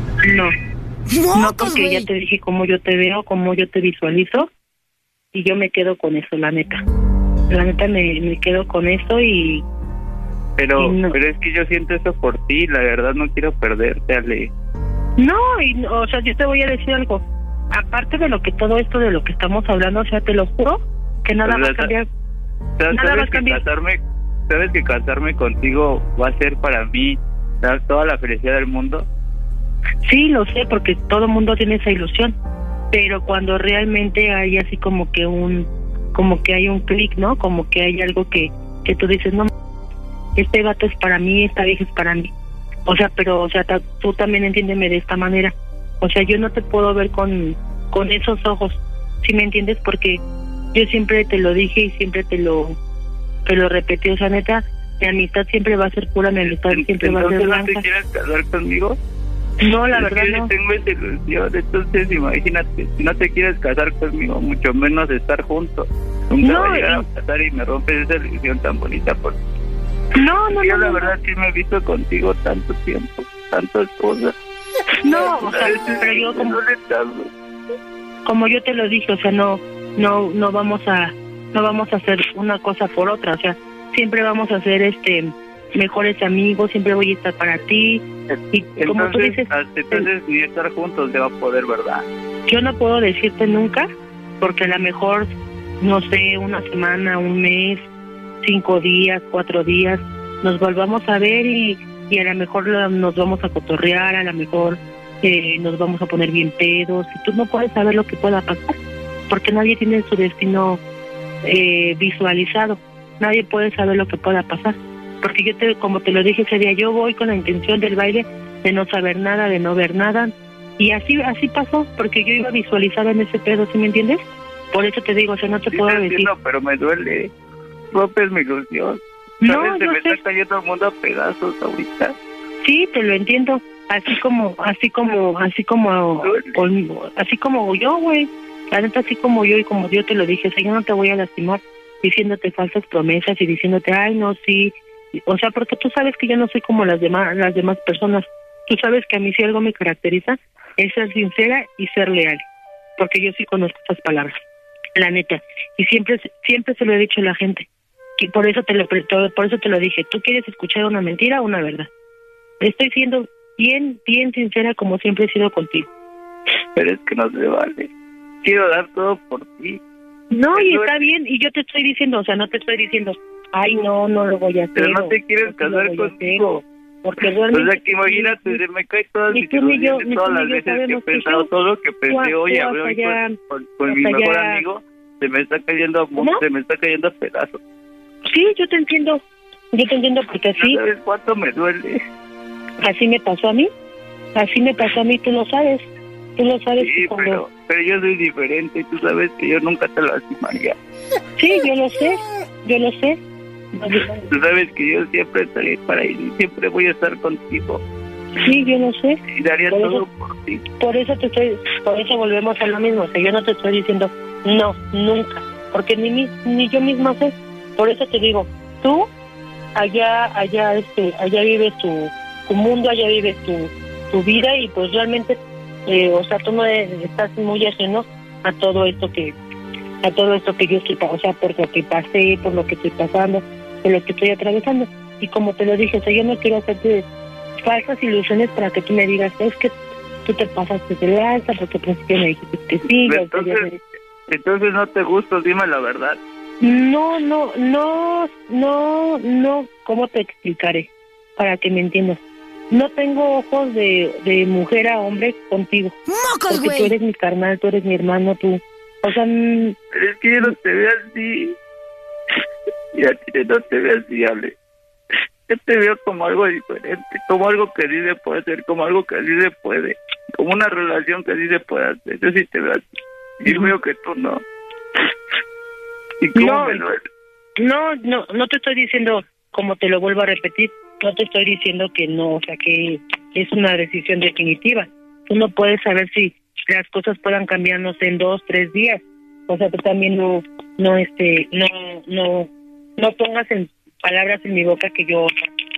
No, porque ya te dije cómo yo te veo, cómo yo te visualizo, y yo me quedo con eso, la neta. La neta me quedo con eso y... Pero es que yo siento eso por ti, la verdad no quiero perderte, Ale. No, o sea, yo te voy a decir algo. Aparte de lo que todo esto de lo que estamos hablando, o sea, te lo juro que nada va a cambiar. Nada va a cambiar. ¿Sabes que casarme contigo va a ser para mí dar toda la felicidad del mundo? Sí, lo sé, porque todo el mundo tiene esa ilusión. Pero cuando realmente hay así como que hay un clic, ¿no? Como que hay algo que tú dices, no, este gato es para mí, esta vieja es para mí. O sea, pero, o sea, tú también entiéndeme de esta manera. O sea, yo no te puedo ver con esos ojos, ¿sí me entiendes? Porque yo siempre te lo dije y siempre te lo repetí. O sea, neta, mi amistad siempre va a ser pura, mi amistad siempre va a ser blanca. ¿No te quieres casar conmigo? No, la verdad no. Tengo esa ilusión, entonces imagínate, si no te quieres casar conmigo, mucho menos estar juntos. Nunca va a llegar a casar y me rompes esa ilusión tan bonita por ti. Yo la verdad sí me he visto contigo tanto tiempo, tantas cosas. No, o sea, pero yo como yo te lo dije, o sea, no vamos a hacer una cosa por otra, o sea, siempre vamos a ser mejores amigos, siempre voy a estar para ti. Y entonces, como tú dices, entonces ni estar juntos se va a poder, ¿verdad? Yo no puedo decirte nunca, porque a lo mejor, no sé, una semana, un mes, 5 días, 4 días, nos volvamos a ver y a lo mejor nos vamos a cotorrear, a lo mejor nos vamos a poner bien pedos, y tú no puedes saber lo que pueda pasar, porque nadie tiene su destino visualizado, nadie puede saber lo que pueda pasar, porque como te lo dije ese día, yo voy con la intención del baile de no saber nada, de no ver nada, y así pasó, porque yo iba visualizada en ese pedo, ¿sí me entiendes? Por eso te digo, o sea, no te puedo decir. Pero me duele, rompes mi ilusión. No, ¿sabes? Se me sé. está cayendo el mundo a pedazos ahorita. Sí, te lo entiendo. Así como yo, güey. La neta, así como yo y como yo te lo dije, o sea, yo no te voy a lastimar diciéndote falsas promesas y diciéndote, ay, no, sí. O sea, porque tú sabes que yo no soy como las demás personas. Tú sabes que a mí si algo me caracteriza es ser sincera y ser leal. Porque yo sí conozco esas palabras, la neta. Y siempre se lo he dicho a la gente. Y por eso te lo dije. ¿Tú quieres escuchar una mentira o una verdad? Estoy siendo bien sincera como siempre he sido contigo. Pero es que no se vale. Quiero dar todo por ti. No, y está bien. Y yo te estoy diciendo, o sea, no te estoy diciendo, ay, no lo voy a hacer. Pero no te quieres casar contigo. Porque realmente... O sea, que imagínate, se me cae todas mis ilusiones, todas las veces que he pensado, todo lo que pensé hoy, hablé hoy con mi mejor amigo, se me está cayendo a pedazos. Sí, yo te entiendo porque así... ¿No sabes cuánto me duele? Así me pasó a mí, tú lo sabes. Sí, pero yo soy diferente y tú sabes que yo nunca te lastimaría. Sí, yo lo sé. Tú sabes que yo siempre estaré para ir y siempre voy a estar contigo. Sí, yo lo sé. Y daría todo por ti. Por eso volvemos a lo mismo. O sea, yo no te estoy diciendo no, nunca, porque ni yo misma sé. Por eso te digo, tú allá vives tu mundo, allá vives tu vida y pues realmente, o sea, tú no estás muy ajeno a todo esto que yo estoy, o sea, por lo que pasé, por lo que estoy pasando, por lo que estoy atravesando. Y como te lo dije, o sea, yo no quiero hacerte falsas ilusiones para que tú me digas, es que tú te pasaste de lanza porque al principio me dijiste que sí. Entonces no te gusto, dime la verdad. No, ¿cómo te explicaré? Para que me entiendas. No tengo ojos de mujer a hombre contigo. ¡Mocos, porque güey! tú eres mi carnal, tú eres mi hermano, tú. O sea... Pero es que yo no te veo así. Y a ti no te veo así, Ale. Yo te veo como algo diferente, como algo que sí se puede hacer, como algo que sí se puede, como una relación que sí se puede hacer. Yo sí te veo así. Y veo que tú no. ¿Y cómo me duele? No te estoy diciendo, como te lo vuelvo a repetir, no te estoy diciendo que no, o sea, que es una decisión definitiva. Tú no puedes saber si las cosas puedan cambiarnos en 2, 3 días. O sea, tú también no pongas en palabras en mi boca que yo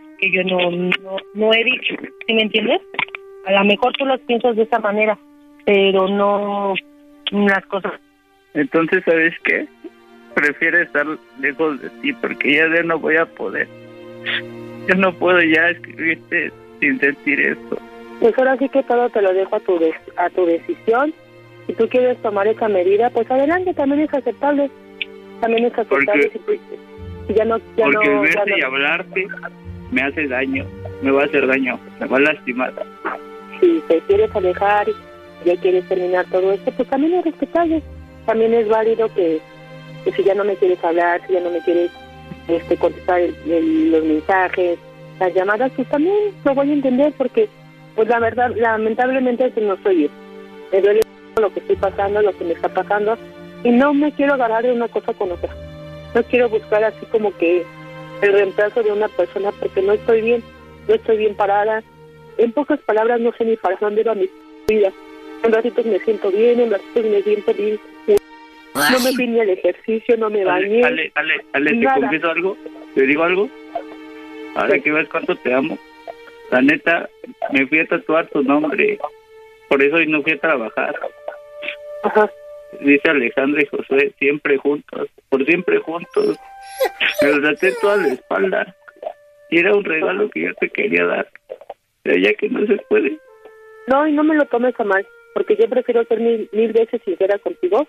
no he dicho. ¿Sí me entiendes? A lo mejor tú las piensas de esa manera, pero no las cosas. Entonces, ¿sabes qué? Prefiero estar lejos de ti porque ya no voy a poder. Yo no puedo ya escribirte sin sentir esto. Pues ahora sí que todo te lo dejo a tu decisión. Si tú quieres tomar esa medida, pues adelante, también es aceptable. También es aceptable. Porque verte y hablarte me hace daño, me va a hacer daño, me va a lastimar. Si te quieres alejar y ya quieres terminar todo esto, pues también es respetable. También es válido que si ya no me quieres hablar, si ya no me quieres contestar los mensajes, las llamadas, pues también lo voy a entender porque, pues la verdad, lamentablemente no soy yo. Me duele lo que estoy pasando, lo que me está pasando, y no me quiero agarrar de una cosa con otra. No quiero buscar así como que el reemplazo de una persona porque no estoy bien parada. En pocas palabras, no sé ni para dónde va mi vida. En ratitos me siento bien, en ratitos me siento bien. No me fui ni al ejercicio, no me bañé. Ale, ¿te confieso algo? ¿Te digo algo? Ahora que ves cuánto te amo. La neta, me fui a tatuar tu nombre. Por eso hoy no fui a trabajar. Ajá. Dice Alejandra y Josué, siempre juntos, por siempre juntos. Me lo traté toda la espalda. Y era un regalo que yo te quería dar. Pero ya que no se puede. No, y no me lo tomes a mal, porque yo prefiero ser mil veces sincera contigo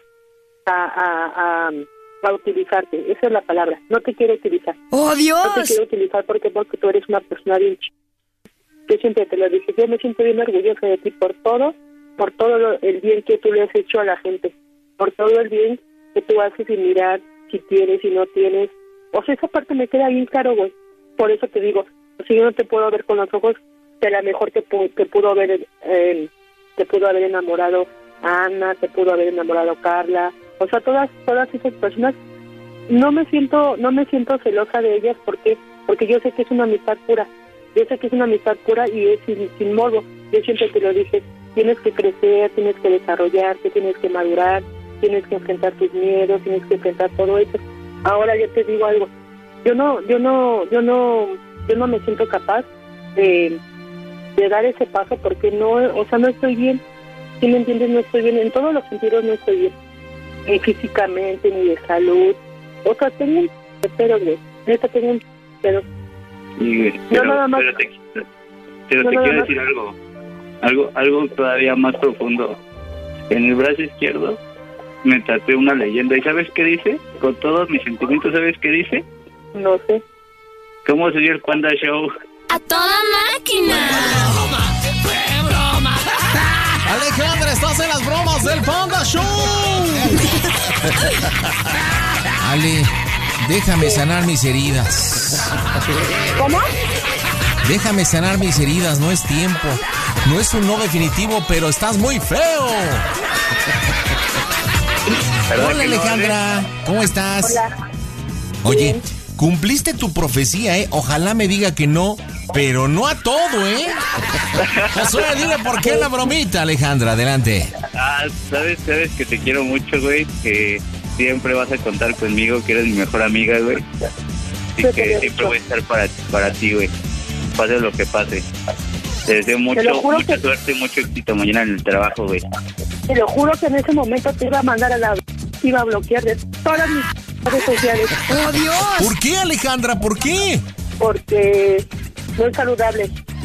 a utilizarte. Esa es la palabra. No te quiero utilizar. ¡Oh, Dios! No te quiero utilizar porque tú eres una persona bien Yo siempre te lo dije. Yo me siento bien orgullosa de ti por todo el bien que tú le has hecho a la gente. Por todo el bien que tú haces sin mirar si tienes, si no tienes. O sea, esa parte me queda bien claro, güey. Por eso te digo, si yo no te puedo ver con los ojos, de la mejor te pudo haber enamorado Ana, te pudo haber enamorado Carla. O sea, todas esas personas, no me siento celosa de ellas porque yo sé que es una amistad pura. Yo sé que es una amistad pura y es sin morbo. Yo siempre te lo dije, tienes que crecer, tienes que desarrollarte, tienes que madurar, tienes que enfrentar tus miedos, tienes que enfrentar todo eso. Ahora yo te digo algo, yo no me siento capaz de dar ese paso porque no estoy bien. ¿Sí me entiendes? No estoy bien, en todos los sentidos no estoy bien, ni físicamente, ni de salud. O sea, tengo un pero, neta tengo un pero. Pero te quiero decir algo todavía más profundo. En el brazo izquierdo me tatué una leyenda. ¿Y sabes qué dice? Con todos mis sentimientos, ¿sabes qué dice? No sé. ¿Cómo se dio el Panda Show? ¡A toda máquina! ¡Fue broma! Alejandra, estás en las bromas del Panda Show. Ale, déjame sanar mis heridas. ¿Cómo? Déjame sanar mis heridas, no es tiempo. No es un no definitivo, pero estás muy feo. Hola, Alejandra, ¿cómo estás? Hola. Oye, Bien. cumpliste tu profecía, ¿eh? Ojalá me diga que no, pero no a todo, ¿eh? Josué, dime por qué la bromita, Alejandra, adelante. Sabes que te quiero mucho, güey, que siempre vas a contar conmigo, que eres mi mejor amiga, güey. Así que siempre voy a estar para ti, güey. Pase lo que pase. Te deseo mucha suerte y mucho éxito mañana en el trabajo, güey. Te lo juro que en ese momento te iba a mandar te iba a bloquear de todas mis redes sociales. ¡Oh, Dios! ¿Por qué, Alejandra? ¿Por qué? Porque no es saludable.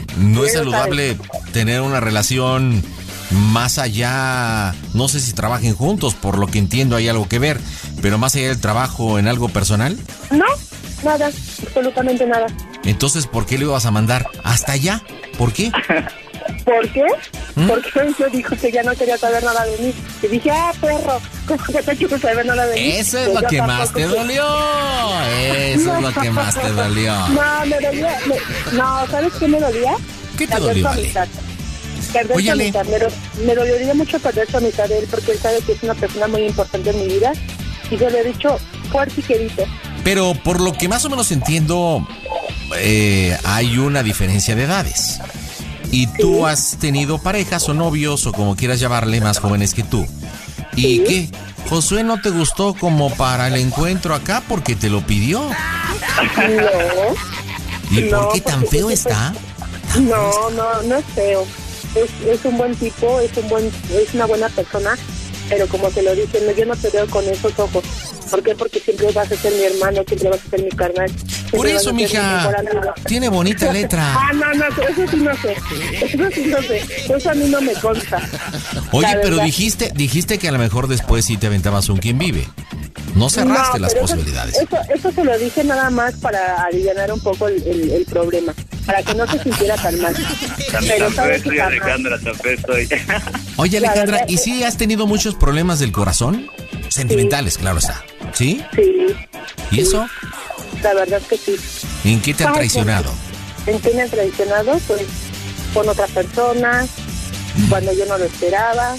No es saludable tener una relación más allá, no sé si trabajen juntos, por lo que entiendo hay algo que ver, pero más allá del trabajo, ¿en algo personal? No, nada, absolutamente nada. Entonces, ¿por qué le ibas a mandar hasta allá? ¿Por qué? ¿Por qué? Porque yo dijo que ya no quería saber nada de mí. Y dije, perro, ¿cómo que te quiero saber nada de mí? Eso es lo que más te dolió. Eso es lo que más te dolió. No, me dolía. No, ¿sabes qué me dolía? ¿Qué te dolió, Ale? Perder su amistad. Me dolería mucho perder su amistad de él porque él sabe que es una persona muy importante en mi vida. Y yo le he dicho fuerte y querido. Pero por lo que más o menos entiendo, hay una diferencia de edades. Y tú has tenido parejas o novios o como quieras llamarle más jóvenes que tú. ¿Y qué? ¿Josué no te gustó como para el encuentro acá porque te lo pidió? No. ¿Y por qué tan feo está? No es feo. Es un buen tipo, es una buena persona, pero como te lo dicen, yo no te veo con esos ojos. ¿Por qué? Porque siempre vas a ser mi hermano, siempre vas a ser mi carnal. Por eso, mija, tiene bonita letra. No, eso sí no sé. Eso a mí no me consta. Oye, pero dijiste que a lo mejor después sí te aventabas un Quién Vive. No cerraste las posibilidades. Eso se lo dije nada más para aliviar un poco el problema, para que no se sintiera tan mal. Pero sabes que Alejandra, Oye, Alejandra, ¿y si has tenido muchos problemas del corazón? Sentimentales, claro está. ¿Sí? Sí. ¿Y eso? La verdad es que sí. ¿En qué te han traicionado? ¿En qué me han traicionado? Pues con otra persona, cuando yo no lo esperaba.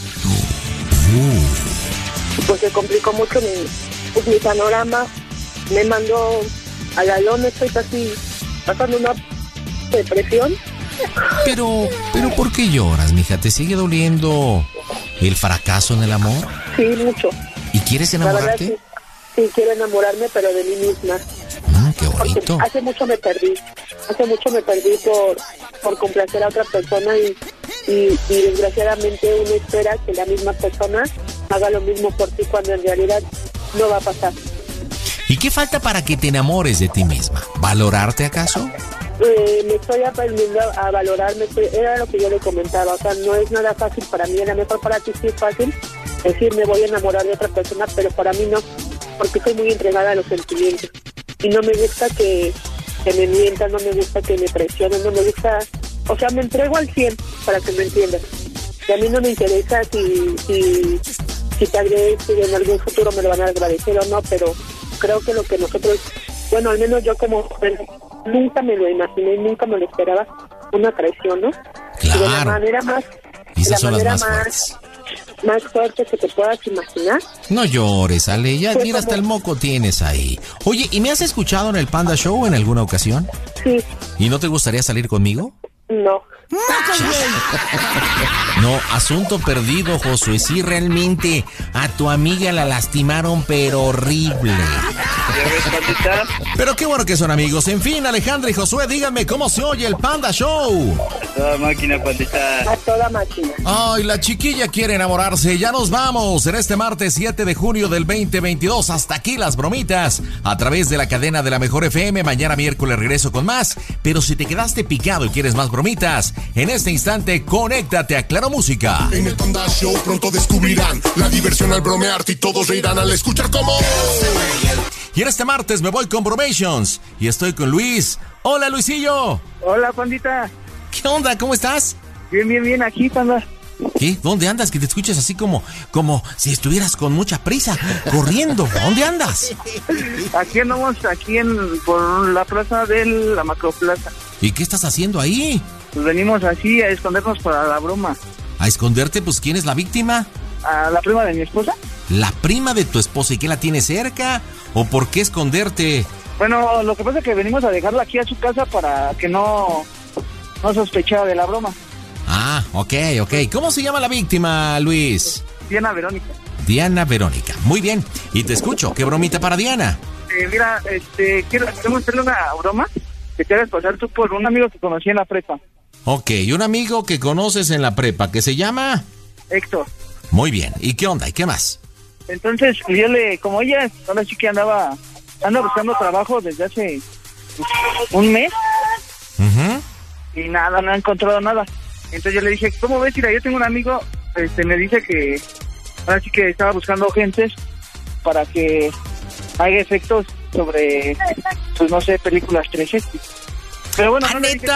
Pues se complicó mucho mi panorama. Me mandó a la lona, estoy casi pasando una depresión. Pero ¿por qué lloras, mija? ¿Te sigue doliendo el fracaso en el amor? Sí, mucho. ¿Y quieres enamorarte? La verdad, sí, quiero enamorarme, pero de mí misma. Qué bonito. Porque hace mucho me perdí por complacer a otra persona y desgraciadamente uno espera que la misma persona haga lo mismo por ti cuando en realidad no va a pasar. ¿Y qué falta para que te enamores de ti misma? ¿Valorarte acaso? Me estoy aprendiendo a valorarme, era lo que yo le comentaba, o sea, no es nada fácil para mí, a lo mejor para ti sí es fácil decir me voy a enamorar de otra persona, pero para mí no, porque soy muy entregada a los sentimientos y no me gusta que me mientan, no me gusta que me presionen, no me gusta, o sea, me entrego al 100 para que me entiendan, y a mí no me interesa si tal vez en algún futuro me lo van a agradecer o no, pero creo que lo que nosotros, bueno, al menos yo como joven, nunca me lo imaginé, nunca me lo esperaba, una traición, ¿no? Claro. Y de la manera más, más fuerte que te puedas imaginar. No llores, Ale, ya mira, hasta el moco tienes ahí. Oye, ¿y me has escuchado en el Panda Show en alguna ocasión? Sí. ¿Y no te gustaría salir conmigo? No. No, asunto perdido, Josué. Sí, realmente a tu amiga la lastimaron, pero horrible. Pero qué bueno que son amigos. En fin, Alejandra y Josué, díganme cómo se oye el Panda Show. A toda máquina, pandita. A toda máquina. Ay, la chiquilla quiere enamorarse. Ya nos vamos en este martes 7 de junio del 2022. Hasta aquí las bromitas a través de la cadena de la Mejor FM. Mañana miércoles regreso con más. Pero si te quedaste picado y quieres más bromitas, en este instante conéctate a Claro Música. En el Panda Show pronto descubrirán la diversión al bromearte y todos reirán al escuchar cómo. Y en este martes me voy con Bromations y estoy con Luis. Hola, Luisillo. Hola, pandita. ¿Qué onda? ¿Cómo estás? Bien, aquí, panda. ¿Qué? ¿Dónde andas? Que te escuchas así como si estuvieras con mucha prisa, corriendo. ¿Dónde andas? Aquí andamos, por la plaza de la Macroplaza. ¿Y qué estás haciendo ahí? Pues venimos así a escondernos para la broma. ¿A esconderte? Pues, ¿quién es la víctima? A la prima de mi esposa. ¿La prima de tu esposa? ¿Y qué la tiene cerca? ¿O por qué esconderte? Bueno, lo que pasa es que venimos a dejarla aquí a su casa para que no sospechara de la broma. Ah, ok. ¿Cómo se llama la víctima, Luis? Diana Verónica. Diana Verónica. Muy bien. Y te escucho. ¿Qué bromita para Diana? Mira, queremos hacerle una broma que te hagas pasar tú por un amigo que conocí en la prepa. Ok, un amigo que conoces en la prepa, ¿que se llama? Héctor. Muy bien. ¿Y qué onda? ¿Y qué más? Entonces, como ella, ahora sí que anda buscando trabajo desde hace un mes. Uh-huh. y nada, no ha encontrado nada. Entonces yo le dije, ¿cómo ves? Mira, yo tengo un amigo, me dice que ahora sí que estaba buscando gentes para que haga efectos sobre, pues no sé, películas 3X. Pero bueno, no le dije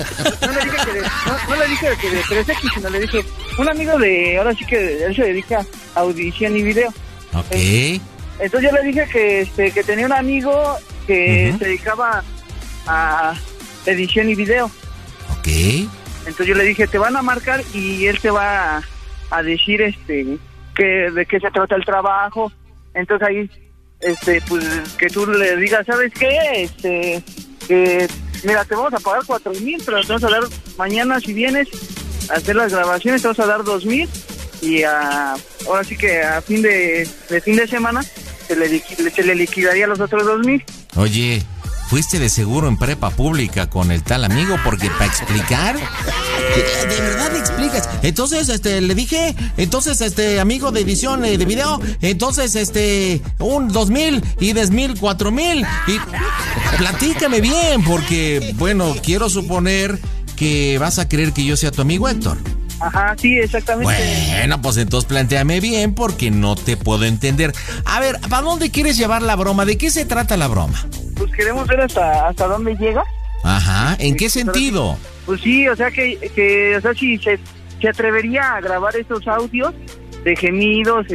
que de 3X, sino le dije, un amigo de, ahora sí que él se dedica a audición y video. Ok. Entonces yo le dije que tenía un amigo que se dedicaba a edición y video. Ok. Entonces yo le dije, te van a marcar y él te va a decir de qué se trata el trabajo. Entonces ahí pues que tú le digas, ¿sabes qué? Que mira, te vamos a pagar 4,000, pero te vamos a dar mañana, si vienes a hacer las grabaciones, te vas a dar 2,000 y ahora sí que a fin de semana se le liquidaría los otros 2,000. Oye, fuiste de seguro en prepa pública con el tal amigo, porque para explicar, de verdad explicas. Entonces, le dije, amigo de edición de video, entonces, un 2,000 y 10,000, 4,000. Y platícame bien, porque, bueno, quiero suponer que vas a creer que yo sea tu amigo Héctor. Ajá, sí, exactamente. Bueno, pues entonces plantéame bien, porque no te puedo entender. A ver, ¿para dónde quieres llevar la broma? ¿De qué se trata la broma? Pues queremos ver hasta dónde llega. Ajá, ¿en qué sentido? Pues sí, o sea que o sea, si se atrevería a grabar esos audios de gemidos,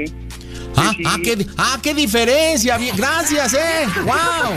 qué diferencia, bien, gracias, wow.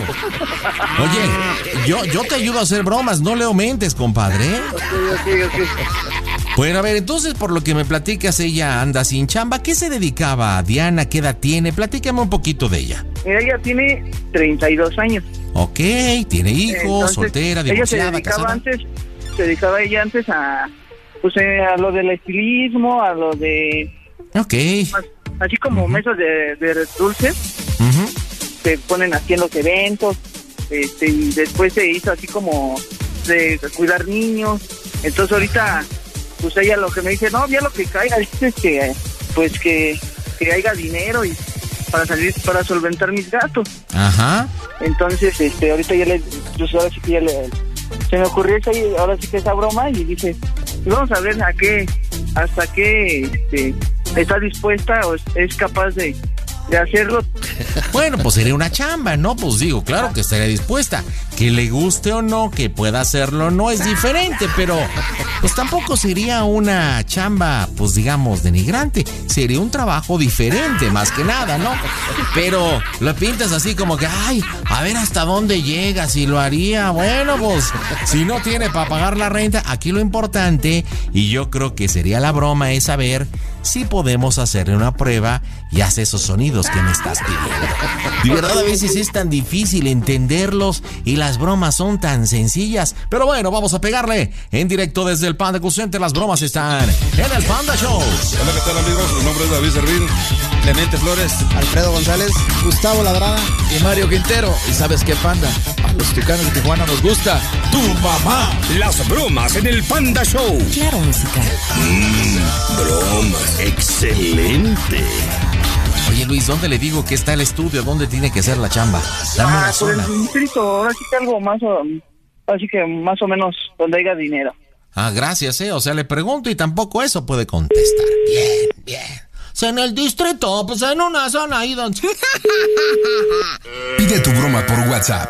Oye, yo te ayudo a hacer bromas, no le aumentes, compadre. Ok. Bueno, a ver, entonces por lo que me platicas, ella anda sin chamba. ¿Qué se dedicaba Diana? ¿Qué edad tiene? Platícame un poquito de ella. Ella tiene 32 años. Ok, tiene hijos, entonces, soltera, divorciada, casada. Se dedicaba ella antes a lo del estilismo, a lo de... Ok. Así como mesas de dulces, se ponen aquí en los eventos, y después se hizo así como de cuidar niños. Entonces ahorita, pues ella lo que me dice, no, ya lo que caiga, es que haya dinero y para solventar mis gastos. Ajá. Entonces, ahorita ahora sí que se me ocurrió ahora sí que esa broma y dije, vamos a ver hasta qué está dispuesta o es capaz de hacerlo. Bueno, pues sería una chamba, ¿no? Pues digo, claro que estaría dispuesta. Que le guste o no, que pueda hacerlo, no es diferente, pero pues tampoco sería una chamba, pues digamos, denigrante. Sería un trabajo diferente, más que nada, ¿no? Pero lo pintas así como que, ay, a ver hasta dónde llega, si lo haría. Bueno, pues, si no tiene para pagar la renta, aquí lo importante, y yo creo que sería la broma, es saber si podemos hacerle una prueba y hace esos sonidos que me estás pidiendo. De verdad, a veces es tan difícil entenderlos y las bromas son tan sencillas. Pero bueno, vamos a pegarle en directo desde el Panda Center. Las bromas están en el Panda Show. Hola, ¿qué tal, amigos? Mi nombre es David Servín, Clemente Flores, Alfredo González, Gustavo Ladrada y Mario Quintero. ¿Y sabes qué, Panda? A los Tucanos de Tijuana nos gusta tu mamá. Las bromas en el Panda Show. Claro, música. Bromas. Excelente. Oye, Luis, ¿dónde le digo que está el estudio? ¿Dónde tiene que ser la chamba? Dame una zona. Por el distrito, ahora sí que algo más, así que más o menos donde haya dinero. Gracias, o sea, le pregunto y tampoco eso puede contestar. Bien. O sea, en el distrito, pues en una zona ahí donde... Pide tu broma por WhatsApp,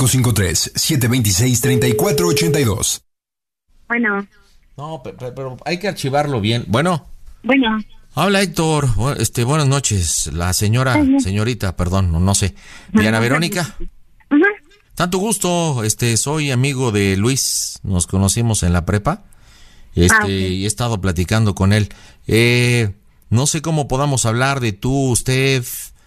553-726-3482. Bueno. No, pero hay que archivarlo bien. Bueno. Habla Héctor, buenas noches, la señorita, perdón, no sé, Diana Verónica. Tanto gusto, soy amigo de Luis, nos conocimos en la prepa, y he estado platicando con él. No sé cómo podamos hablar de tú, usted,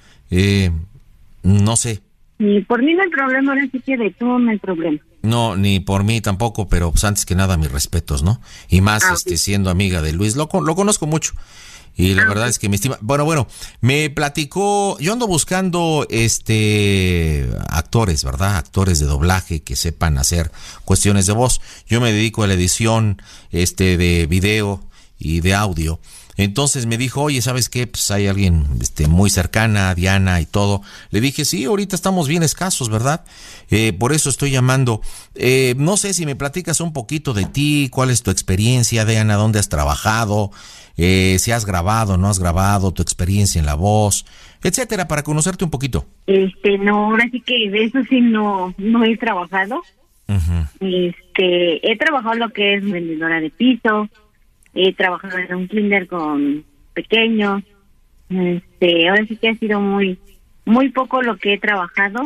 no sé. Ni por mí no hay problema, ahora sí que de tú no hay problema. No, ni por mí tampoco, pero pues antes que nada mis respetos, ¿no? Y más, siendo amiga de Luis, lo conozco mucho. Y la verdad es que me estima. Bueno, me platicó. Yo ando buscando actores, ¿verdad? Actores de doblaje que sepan hacer cuestiones de voz. Yo me dedico a la edición de video y de audio. Entonces me dijo, oye, ¿sabes qué? Pues hay alguien muy cercana, Diana y todo. Le dije, sí, ahorita estamos bien escasos, ¿verdad? Por eso estoy llamando. No sé si me platicas un poquito de ti, cuál es tu experiencia, Diana, dónde has trabajado, si has grabado, no has grabado, tu experiencia en la voz, etcétera, para conocerte un poquito. No, ahora sí que de eso sí no he trabajado. Uh-huh. He trabajado lo que es vendedora de piso. He trabajado en un kinder con pequeños. Ahora sí que ha sido muy poco lo que he trabajado.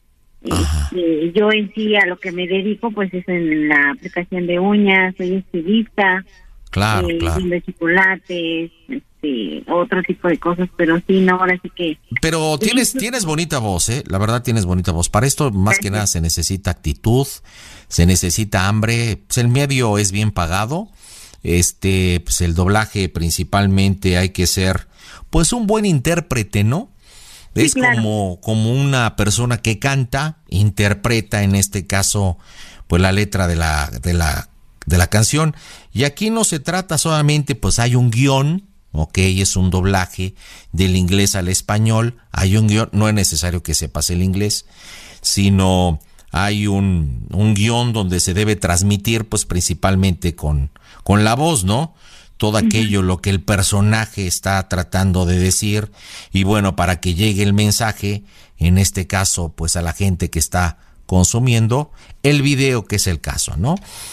Yo en sí a lo que me dedico pues es en la aplicación de uñas, soy estilista. Claro. De chocolates, otro tipo de cosas, pero sí, no, ahora sí que... Pero tienes bonita voz, la verdad tienes bonita voz. Para esto más que nada se necesita actitud, se necesita hambre, pues el medio es bien pagado. Pues el doblaje principalmente hay que ser pues un buen intérprete, ¿no? Sí, es claro. como una persona que canta, interpreta en este caso pues la letra de la canción, y aquí no se trata solamente, pues hay un guión, es un doblaje del inglés al español, hay un guión, no es necesario que sepas el inglés, sino hay un guión donde se debe transmitir pues principalmente con la voz, ¿no? Todo aquello, lo que el personaje está tratando de decir, y bueno, para que llegue el mensaje, en este caso, pues a la gente que está consumiendo el video, que es el caso, ¿no?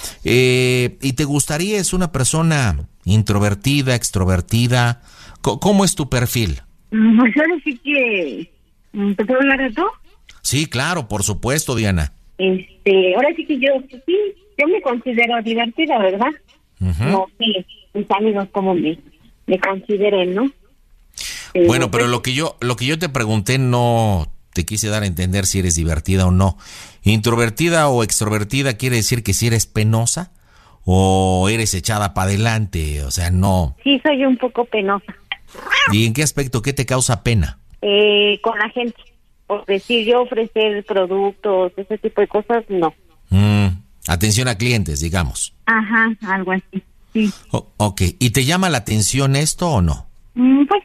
¿Y te gustaría, es una persona introvertida, extrovertida? ¿Cómo es tu perfil? Pues ahora sí que... ¿te puedo hablar de tú? Sí, claro, por supuesto, Diana. Ahora sí que yo me considero divertida, ¿verdad? Uh-huh. No, sí, mis amigos como me consideren, ¿no? Bueno, pero lo que yo te pregunté no te quise dar a entender si eres divertida o no. ¿Introvertida o extrovertida quiere decir que si eres penosa o eres echada para adelante? O sea, no. Sí, soy un poco penosa. ¿Y en qué aspecto? ¿Qué te causa pena? Con la gente. Por decir, yo ofrecer productos, ese tipo de cosas, no. Atención a clientes, digamos. Ajá, algo así, sí. Ok, ¿y te llama la atención esto o no? Pues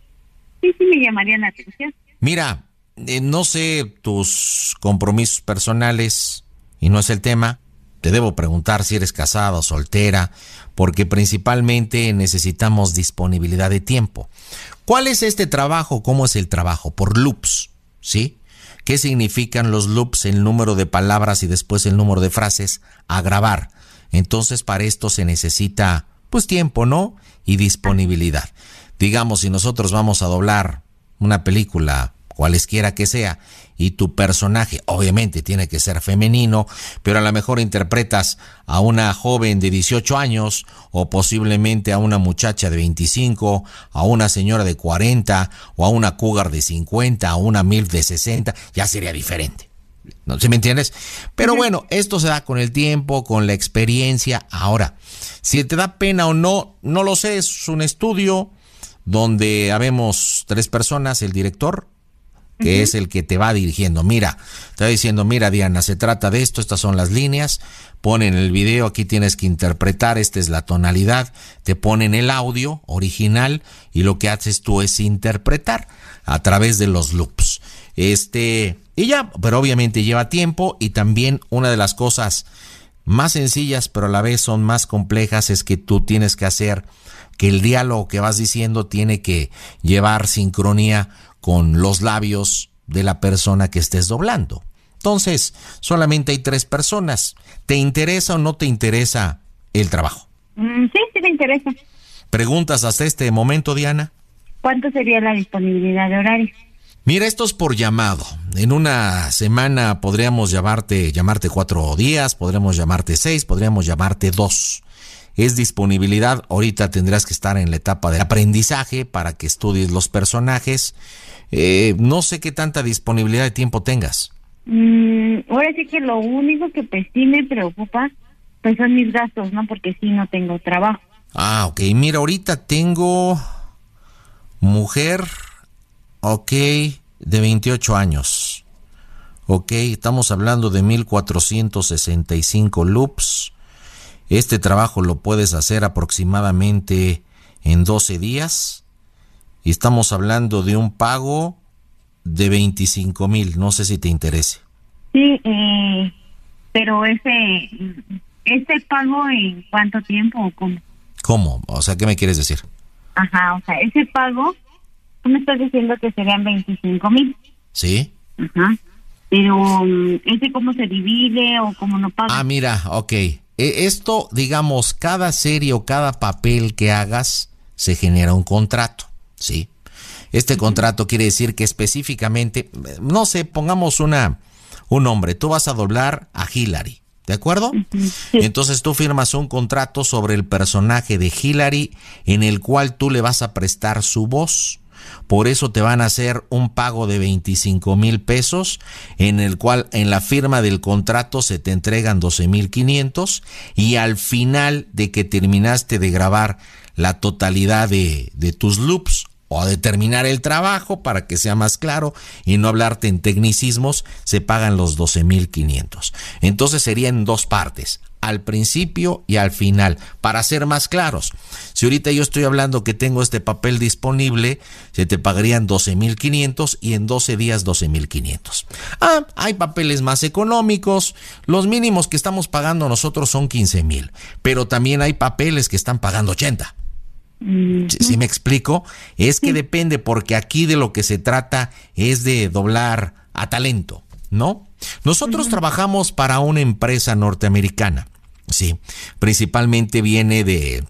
sí me llamaría la atención. Mira, no sé tus compromisos personales y no es el tema. Te debo preguntar si eres casada o soltera, porque principalmente necesitamos disponibilidad de tiempo. ¿Cuál es este trabajo? ¿Cómo es el trabajo? Por loops, ¿sí? ¿Qué significan los loops? El número de palabras y después el número de frases a grabar. Entonces, para esto se necesita, pues, tiempo, ¿no? Y disponibilidad. Digamos, si nosotros vamos a doblar una película, cualesquiera que sea, y tu personaje obviamente tiene que ser femenino, pero a lo mejor interpretas a una joven de 18 años o posiblemente a una muchacha de 25, a una señora de 40 o a una cougar de 50, a una MILF de 60, ya sería diferente. ¿No? ¿Sí me entiendes? Pero bueno, esto se da con el tiempo, con la experiencia. Ahora, si te da pena o no, no lo sé, es un estudio donde habemos 3 personas, el director, que es el que te va dirigiendo. Mira, te va diciendo, mira, Diana, se trata de esto, estas son las líneas, ponen el video, aquí tienes que interpretar, esta es la tonalidad, te ponen el audio original y lo que haces tú es interpretar a través de los loops. Y ya, pero obviamente lleva tiempo, y también una de las cosas más sencillas, pero a la vez son más complejas, es que tú tienes que hacer que el diálogo que vas diciendo tiene que llevar sincronía con los labios de la persona que estés doblando. Entonces, solamente hay 3 personas. ¿Te interesa o no te interesa el trabajo? Sí me interesa. ¿Preguntas hasta este momento, Diana? ¿Cuánto sería la disponibilidad de horario? Mira, esto es por llamado. En una semana podríamos llamarte 4 días, podríamos llamarte 6, podríamos llamarte 2. Es disponibilidad. Ahorita tendrás que estar en la etapa de aprendizaje para que estudies los personajes. No sé qué tanta disponibilidad de tiempo tengas. Ahora sí que lo único que pues sí me preocupa pues son mis gastos, ¿no? Porque sí no tengo trabajo. Ok. Mira, ahorita tengo mujer, de 28 años. Estamos hablando de 1465 loops. Este trabajo lo puedes hacer aproximadamente en 12 días. Y estamos hablando de un pago de 25,000. No sé si te interese. Sí, pero ese pago en cuánto tiempo o cómo. ¿Cómo? O sea, ¿qué me quieres decir? Ajá, o sea, ese pago, tú me estás diciendo que serían 25,000. Sí. Ajá. Pero, ¿ese cómo se divide o cómo no paga? Ah, mira, ok. Esto, digamos, cada serie o cada papel que hagas se genera un contrato, ¿sí? Este contrato quiere decir que específicamente, no sé, pongamos un nombre. Tú vas a doblar a Hillary, ¿de acuerdo? Sí. Entonces tú firmas un contrato sobre el personaje de Hillary en el cual tú le vas a prestar su voz. Por eso te van a hacer un pago de 25,000 pesos, en el cual en la firma del contrato se te entregan 12,500, y al final de que terminaste de grabar la totalidad de tus loops o de terminar el trabajo, para que sea más claro y no hablarte en tecnicismos, se pagan los 12,500. Entonces sería en dos partes, al principio y al final, para ser más claros. Si ahorita yo estoy hablando que tengo este papel disponible, se te pagarían 12,500 y en 12 días 12,500. Hay papeles más económicos. Los mínimos que estamos pagando nosotros son 15,000, pero también hay papeles que están pagando 80. ¿Sí me explico? Es que depende, porque aquí de lo que se trata es de doblar a talento, ¿no? Nosotros trabajamos para una empresa norteamericana, sí, principalmente viene de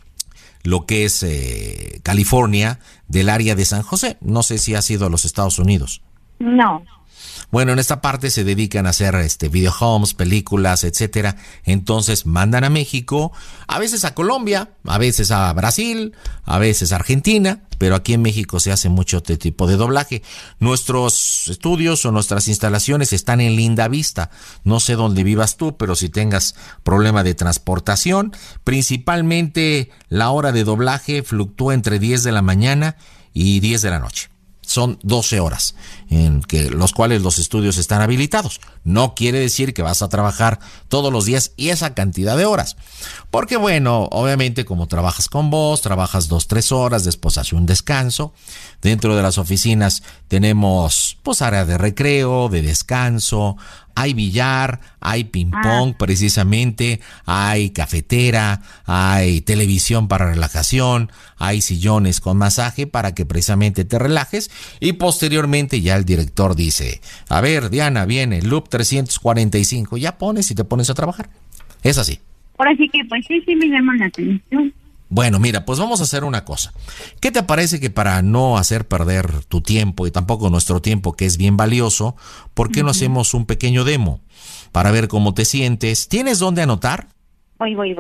lo que es California, del área de San José. No sé si has ido a los Estados Unidos. No. Bueno, en esta parte se dedican a hacer video homes, películas, etcétera. Entonces mandan a México, a veces a Colombia, a veces a Brasil, a veces a Argentina, pero aquí en México se hace mucho este tipo de doblaje. Nuestros estudios o nuestras instalaciones están en Linda Vista. No sé dónde vivas tú, pero si tengas problema de transportación, principalmente la hora de doblaje fluctúa entre 10 de la mañana y 10 de la noche. Son 12 horas en que los cuales los estudios están habilitados. No quiere decir que vas a trabajar todos los días y esa cantidad de horas. Porque bueno, obviamente como trabajas con voz, trabajas 2-3 horas, después haces un descanso. Dentro de las oficinas tenemos pues área de recreo, de descanso, hay billar, hay ping pong precisamente, hay cafetera, hay televisión para relajación, hay sillones con masaje para que precisamente te relajes, y posteriormente ya el director dice, a ver Diana, viene loop 345, ya pones y te pones a trabajar. Es así. Ahora sí que pues sí me llama la atención. Bueno, mira, pues vamos a hacer una cosa. ¿Qué te parece que para no hacer perder tu tiempo y tampoco nuestro tiempo, que es bien valioso, ¿por qué no hacemos un pequeño demo para ver cómo te sientes? ¿Tienes dónde anotar? Voy.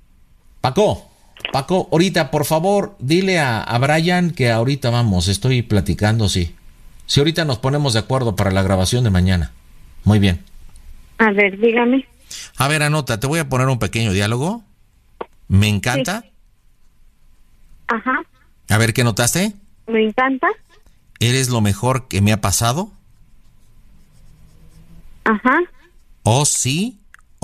Paco, ahorita, por favor, dile a Brian que ahorita vamos, estoy platicando, sí. Si ahorita nos ponemos de acuerdo para la grabación de mañana. Muy bien. A ver, dígame. A ver, anota, te voy a poner un pequeño diálogo. Me encanta. Sí. Ajá. A ver, ¿qué notaste? Me encanta. ¿Eres lo mejor que me ha pasado? Ajá. Oh, sí.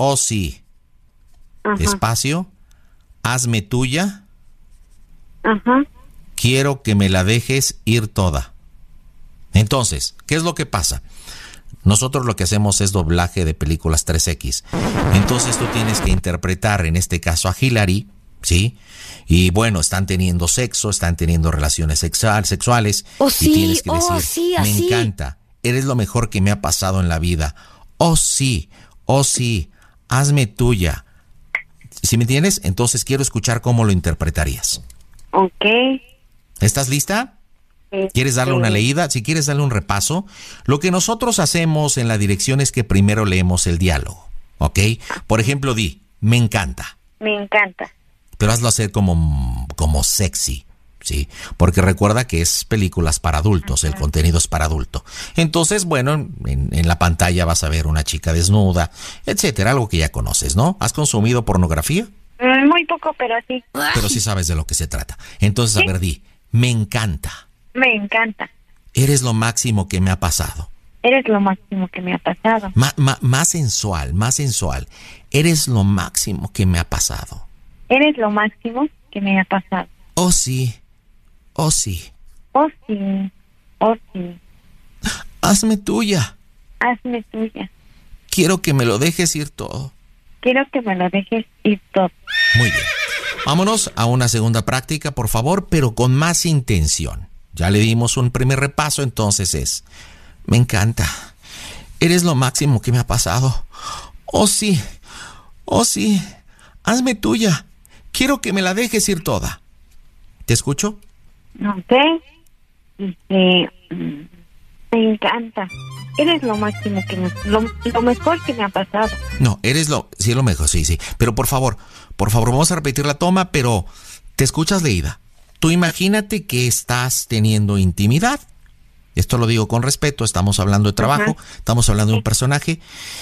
Ajá. Espacio. Hazme tuya. Ajá. Quiero que me la dejes ir toda. Entonces, ¿qué es lo que pasa? Nosotros lo que hacemos es doblaje de películas 3X. Entonces tú tienes que interpretar, en este caso a Hillary, ¿sí? Y bueno, están teniendo sexo, están teniendo relaciones sexuales. Y tienes que decir, me encanta, eres lo mejor que me ha pasado en la vida. Oh sí, hazme tuya. ¿Sí me entiendes? Entonces quiero escuchar cómo lo interpretarías. Ok. ¿Estás lista? ¿Quieres darle una leída? Si quieres darle un repaso. Lo que nosotros hacemos en la dirección es que primero leemos el diálogo, ¿ok? Por ejemplo, di, me encanta. Me encanta. Pero hazlo hacer como sexy, ¿sí? Porque recuerda que es películas para adultos, el contenido es para adulto. Entonces, bueno, en la pantalla vas a ver una chica desnuda, etcétera, algo que ya conoces, ¿no? ¿Has consumido pornografía? Muy poco, pero sí. Pero sí sabes de lo que se trata. Entonces, ¿sí? A ver, di, me encanta. Me encanta. Eres lo máximo que me ha pasado. Eres lo máximo que me ha pasado. Más sensual, más sensual. Eres lo máximo que me ha pasado. Eres lo máximo que me ha pasado. Oh, sí. Oh, sí. Oh, sí. Oh, sí. Hazme tuya. Hazme tuya. Quiero que me lo dejes ir todo. Quiero que me lo dejes ir todo. Muy bien. Vámonos a una segunda práctica, por favor, pero con más intención. Ya le dimos un primer repaso, entonces es: me encanta. Eres lo máximo que me ha pasado. Oh, sí. Oh, sí. Hazme tuya. Quiero que me la dejes ir toda. ¿Te escucho? Ok. Me encanta. Eres lo máximo que lo mejor que me ha pasado. No, eres lo mejor, sí. Pero por favor, vamos a repetir la toma, pero te escuchas leída. Tú imagínate que estás teniendo intimidad. Esto lo digo con respeto, estamos hablando de trabajo, estamos hablando de un personaje.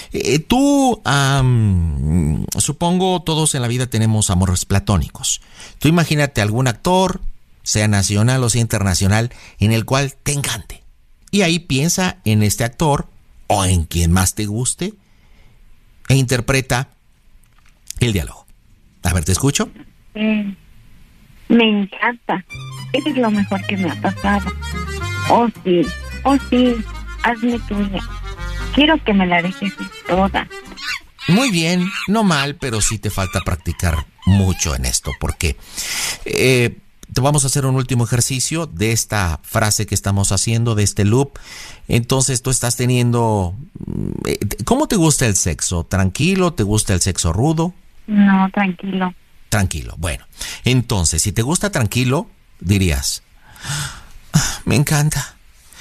Supongo todos en la vida tenemos amores platónicos. Tú imagínate algún actor, sea nacional o sea internacional, en el cual te encante. Y ahí piensa en este actor o en quien más te guste e interpreta el diálogo. A ver, ¿te escucho? Me encanta. Eres lo mejor que me ha pasado. Oh, sí. Hazme tuya. Quiero que me la dejes ir toda. Muy bien, no mal, pero sí te falta practicar mucho en esto, porque te vamos a hacer un último ejercicio de esta frase que estamos haciendo, de este loop. Entonces tú estás teniendo... ¿Cómo te gusta el sexo? ¿Tranquilo? ¿Te gusta el sexo rudo? No, tranquilo. Tranquilo, bueno. Entonces, si te gusta tranquilo, dirías: me encanta.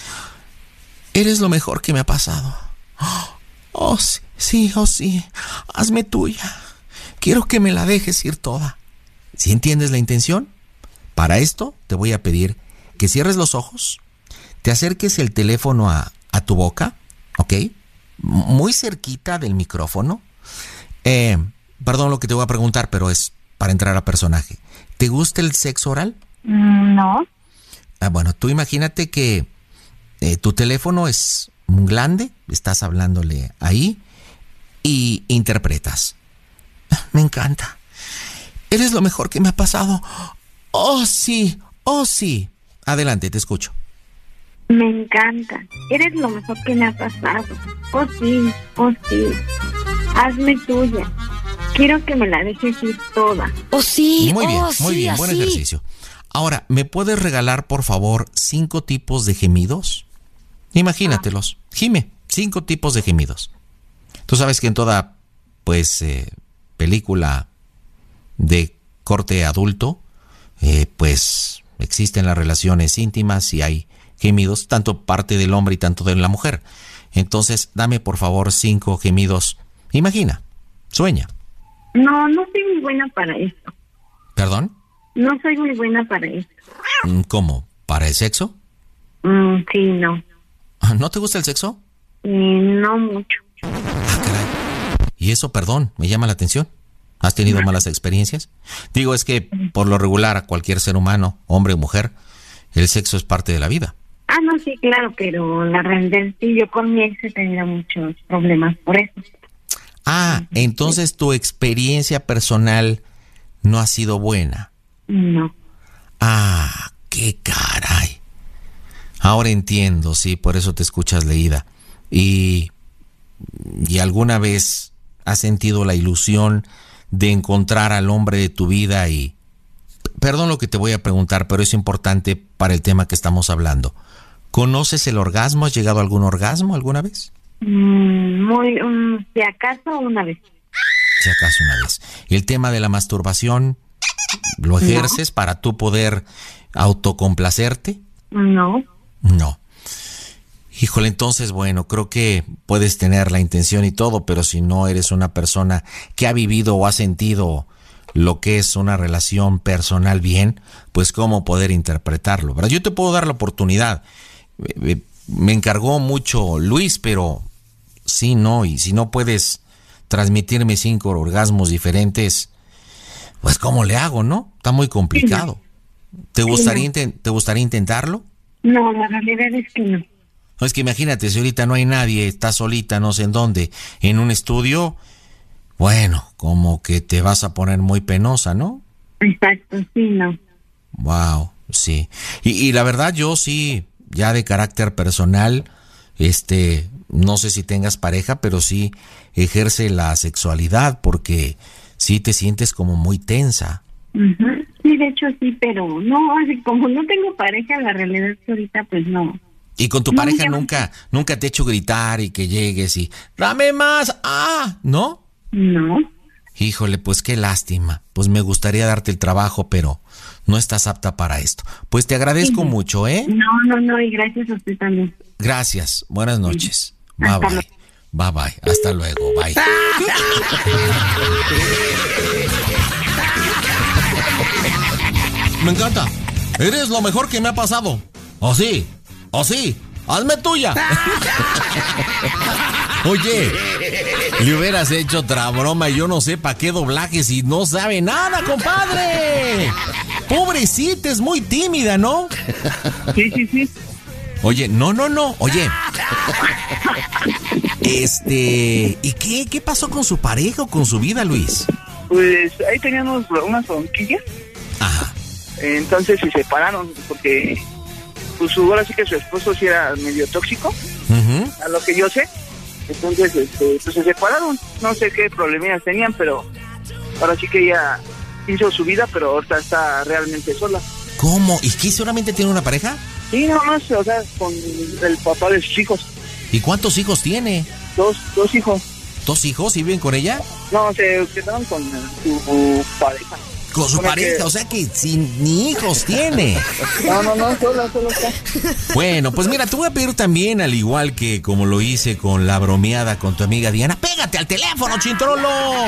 Eres lo mejor que me ha pasado. Oh, sí. Hazme tuya. Quiero que me la dejes ir toda. ¿Sí entiendes la intención? Para esto te voy a pedir que cierres los ojos, te acerques el teléfono a tu boca, ¿ok? Muy cerquita del micrófono. Perdón lo que te voy a preguntar, pero es para entrar a personaje. ¿Te gusta el sexo oral? No. Bueno, tú imagínate que tu teléfono es un glande, estás hablándole ahí y interpretas: me encanta. Eres lo mejor que me ha pasado. Oh, sí. Adelante, te escucho. Me encanta. Eres lo mejor que me ha pasado. Oh, sí. Hazme tuya. Quiero que me la dejes ir toda. Oh, sí. Muy bien, sí, buen ejercicio. Ahora, ¿me puedes regalar, por favor, 5 tipos de gemidos? Imagínatelos. Gime, 5 tipos de gemidos. Tú sabes que en toda, película de corte adulto, existen las relaciones íntimas y hay gemidos, tanto parte del hombre y tanto de la mujer. Entonces, dame, por favor, 5 gemidos. Imagina, sueña. No soy muy buena para esto. ¿Perdón? No soy muy buena para esto. ¿Cómo? ¿Para el sexo? Sí, no. ¿No te gusta el sexo? No mucho. Caray. Y eso, perdón, me llama la atención. ¿Has tenido malas experiencias? Digo, es que por lo regular a cualquier ser humano, hombre o mujer, el sexo es parte de la vida. No, sí, claro, pero la realidad sí, yo con mi ex he tenido muchos problemas por eso. Entonces tu experiencia personal no ha sido buena. No. ¡Qué caray! Ahora entiendo, sí, por eso te escuchas leída. ¿Y alguna vez has sentido la ilusión de encontrar al hombre de tu vida? Y perdón lo que te voy a preguntar, pero es importante para el tema que estamos hablando. ¿Conoces el orgasmo? ¿Has llegado a algún orgasmo alguna vez? Si acaso una vez. Si acaso una vez. ¿El tema de la masturbación lo ejerces para tú poder autocomplacerte? No. Híjole, entonces, bueno, creo que puedes tener la intención y todo, pero si no eres una persona que ha vivido o ha sentido lo que es una relación personal bien, pues cómo poder interpretarlo, ¿verdad? Yo te puedo dar la oportunidad. Me encargó mucho Luis, pero sí, no, y si no puedes transmitirme 5 orgasmos diferentes, pues ¿cómo le hago, no? Está muy complicado. ¿Te gustaría intentarlo? No, la realidad es que no. No, es que imagínate, si ahorita no hay nadie, estás solita, no sé en dónde, en un estudio, bueno, como que te vas a poner muy penosa, ¿no? Exacto, sí, no. Wow, sí. Y la verdad, yo sí, ya de carácter personal, no sé si tengas pareja, pero sí ejerce la sexualidad, porque sí te sientes como muy tensa. Uh-huh. Sí, de hecho sí, pero no, así como no tengo pareja, la realidad es que ahorita pues no. ¿Y con tu pareja nunca te ha hecho gritar y que llegues y dame más? ¿No? No. Híjole, pues qué lástima. Pues me gustaría darte el trabajo, pero no estás apta para esto. Pues te agradezco mucho, ¿eh? No, y gracias a usted también. Gracias, buenas noches. Bye, bye. Bye, bye. Hasta luego, bye. Me encanta. Eres lo mejor que me ha pasado. ¿O sí? Hazme tuya. Oye, le hubieras hecho otra broma y yo no sé para qué doblajes y no sabe nada, compadre. Pobrecita, es muy tímida, ¿no? Sí. Oye, no. Oye. ¿Y qué pasó con su pareja o con su vida, Luis? Pues ahí teníamos unas bronquillas. Ajá. Entonces se separaron porque pues ahora sí que su esposo sí era medio tóxico, a lo que yo sé. Entonces pues se separaron. No sé qué problemas tenían, pero ahora sí que ella hizo su vida, pero ahorita está realmente sola. ¿Cómo? ¿Y qué solamente tiene una pareja? Sí, nada más, o sea, con el papá de sus hijos. ¿Y cuántos hijos tiene? Dos hijos. ¿2 hijos? ¿Y viven con ella? No, se quedaron con su pareja. Con su pareja, o sea que ni hijos tiene. No, solo está. Bueno, pues mira, te voy a pedir también, al igual que como lo hice con la bromeada con tu amiga Diana, pégate al teléfono, chintrolo.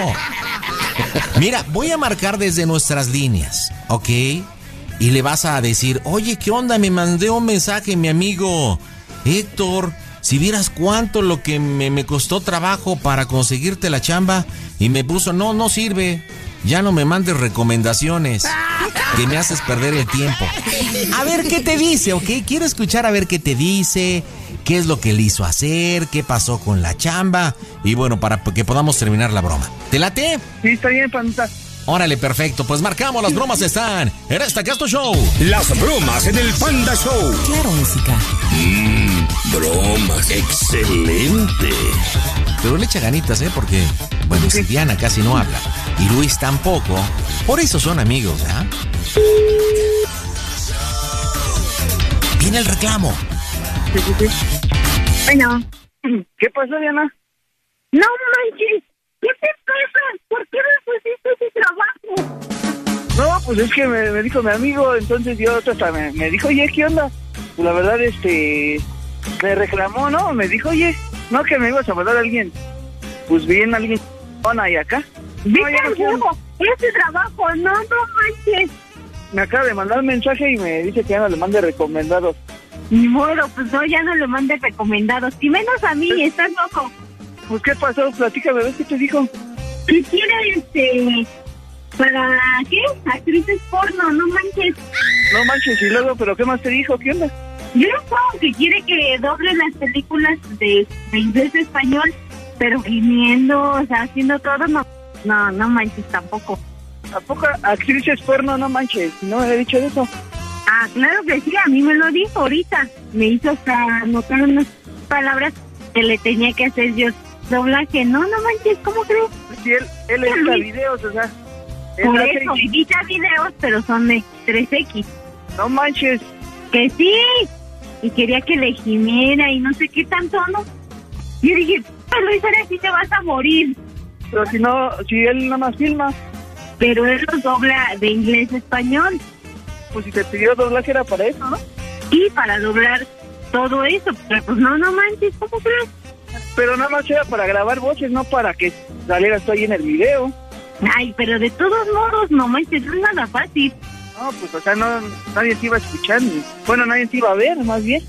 Mira, voy a marcar desde nuestras líneas, ¿ok? Y le vas a decir, oye, ¿qué onda? Me mandé un mensaje mi amigo Héctor. Si vieras cuánto lo que me costó trabajo para conseguirte la chamba. Y me puso, no sirve. Ya no me mandes recomendaciones, que me haces perder el tiempo. A ver qué te dice, ¿ok? Quiero escuchar a ver qué te dice, qué es lo que le hizo hacer, qué pasó con la chamba. Y bueno, para que podamos terminar la broma. ¿Te late? Sí, está bien, Panda. Órale, perfecto, pues marcamos, las bromas están en esta Casto Show. Las bromas en el Panda Show. Claro, música. Bromas, excelente. Pero le echa ganitas, porque, bueno, si Diana casi no habla y Luis tampoco, por eso son amigos, ¿ah? Viene el reclamo. Sí. Bueno. ¿Qué pasó, Diana? No manches. ¿Qué te pasa? ¿Por qué me pusiste ese trabajo? No, pues es que me dijo mi amigo, entonces yo hasta me dijo, oye, ¿qué onda? Pues la verdad, me reclamó, ¿no? Me dijo, oye, no, que me ibas a mandar a alguien. Pues bien, alguien ahí acá. ¿Viste ese trabajo? No manches. Me acaba de mandar un mensaje y me dice que ya no le mande recomendados. Ni modo, pues no, ya no le mande recomendados. Y menos a mí, estás loco. Pues, ¿qué pasó? Platícame, ¿ves qué te dijo? Que quiere, ¿para qué? Actrices porno, no manches. No manches, y luego, ¿pero qué más te dijo? ¿Qué onda? Yo supongo que quiere que doble las películas de inglés a español, pero gimiendo, o sea, haciendo todo, no manches tampoco. ¿A poco actrices porno? No manches, no me había dicho eso. Ah, claro que sí, a mí me lo dijo ahorita. Me hizo hasta anotar unas palabras que le tenía que hacer yo doblaje. No manches, ¿cómo crees? Sí, él edita videos, o sea. Por eso, edita videos, pero son de 3X. No manches. Que sí. Y quería que le gimiera y no sé qué tanto, ¿no? Yo dije, Luis, ahora sí te vas a morir. Pero si él nada más filma. Pero él los dobla de inglés a español. Pues si te pidió doblaje era para eso, ¿no? Sí, para doblar todo eso. Pero pues no manches, ¿cómo crees? Pero nada más era para grabar voces, no para que salieras tú ahí en el video. Ay, pero de todos modos, no manches, no es nada fácil. No, pues o sea, nadie te iba a escuchar. Bueno, nadie te iba a ver, más bien.